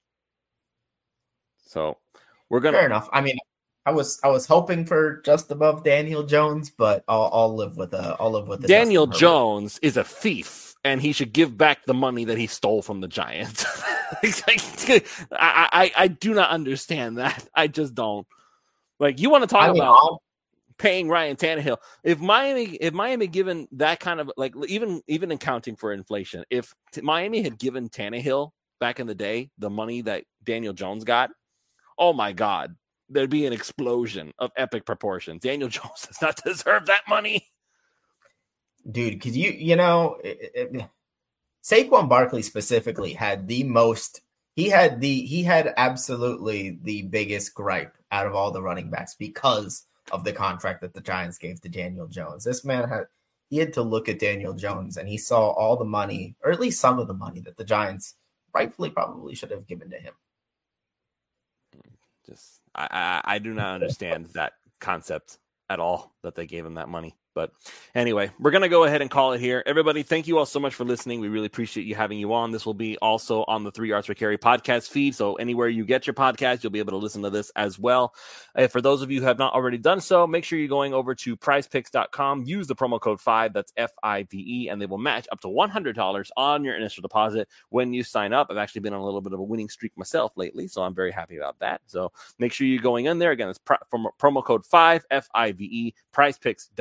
So we're gonna. Fair enough. I mean, I was I was hoping for just above Daniel Jones, but I'll, I'll live with a I'll live with a Daniel Jones is a thief. And he should give back the money that he stole from the Giants. I, I I do not understand that. I just don't. Like, you want to talk I mean, about I'll... paying Ryan Tannehill? If Miami, if Miami given that kind of, like, even even accounting for inflation, if Miami had given Tannehill back in the day the money that Daniel Jones got, oh my God, there'd be an explosion of epic proportions. Daniel Jones does not deserve that money. Dude, because you, you know, it, it, Saquon Barkley specifically had the most, he had the, he had absolutely the biggest gripe out of all the running backs because of the contract that the Giants gave to Daniel Jones. This man had, he had to look at Daniel Jones and he saw all the money, or at least some of the money that the Giants rightfully probably should have given to him. Just, I, I, I do not understand that concept at all, that they gave him that money. But anyway, we're going to go ahead and call it here. Everybody, thank you all so much for listening. We really appreciate you having you on. This will be also on the Three Yards Per Carry podcast feed. So anywhere you get your podcast, you'll be able to listen to this as well. Uh, for those of you who have not already done so, make sure you're going over to prize picks dot com. Use the promo code five, that's F I V E, and they will match up to one hundred dollars on your initial deposit when you sign up. I've actually been on a little bit of a winning streak myself lately, so I'm very happy about that. So make sure you're going in there. Again, it's pro- from promo code five, F I V E, prize picks dot com.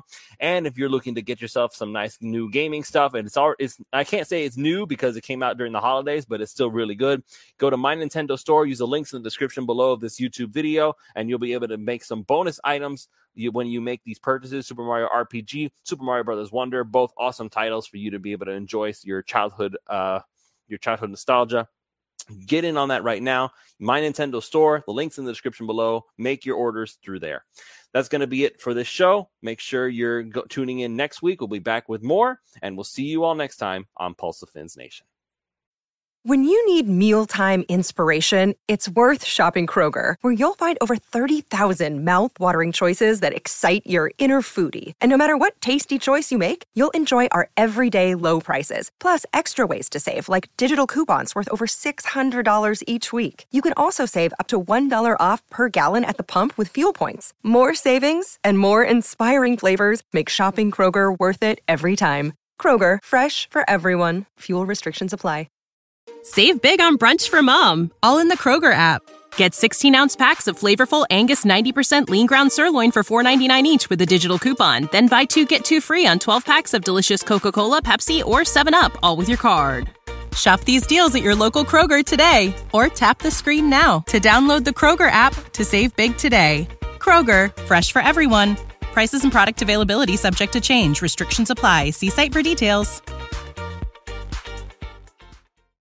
com. And if you're looking to get yourself some nice new gaming stuff, and it's all, it's, I can't say it's new because it came out during the holidays, but it's still really good. Go to My Nintendo Store, use the links in the description below of this YouTube video, and you'll be able to make some bonus items you, when you make these purchases. Super Mario R P G, Super Mario Brothers Wonder, both awesome titles for you to be able to enjoy your childhood, uh, your childhood nostalgia. Get in on that right now. My Nintendo Store, the link's in the description below. Make your orders through there. That's going to be it for this show. Make sure you're go- tuning in next week. We'll be back with more, and we'll see you all next time on Pulse of Fins Nation. When you need mealtime inspiration, it's worth shopping Kroger, where you'll find over thirty thousand mouth-watering choices that excite your inner foodie. And no matter what tasty choice you make, you'll enjoy our everyday low prices, plus extra ways to save, like digital coupons worth over six hundred dollars each week. You can also save up to one dollar off per gallon at the pump with fuel points. More savings and more inspiring flavors make shopping Kroger worth it every time. Kroger, fresh for everyone. Fuel restrictions apply. Save big on brunch for mom, all in the Kroger app. Get sixteen-ounce packs of flavorful Angus ninety percent lean ground sirloin for four ninety-nine each with a digital coupon. Then buy two, get two free on twelve packs of delicious Coca-Cola, Pepsi, or seven up, all with your card. Shop these deals at your local Kroger today, or tap the screen now to download the Kroger app to save big today. Kroger, fresh for everyone. Prices and product availability subject to change. Restrictions apply. See site for details.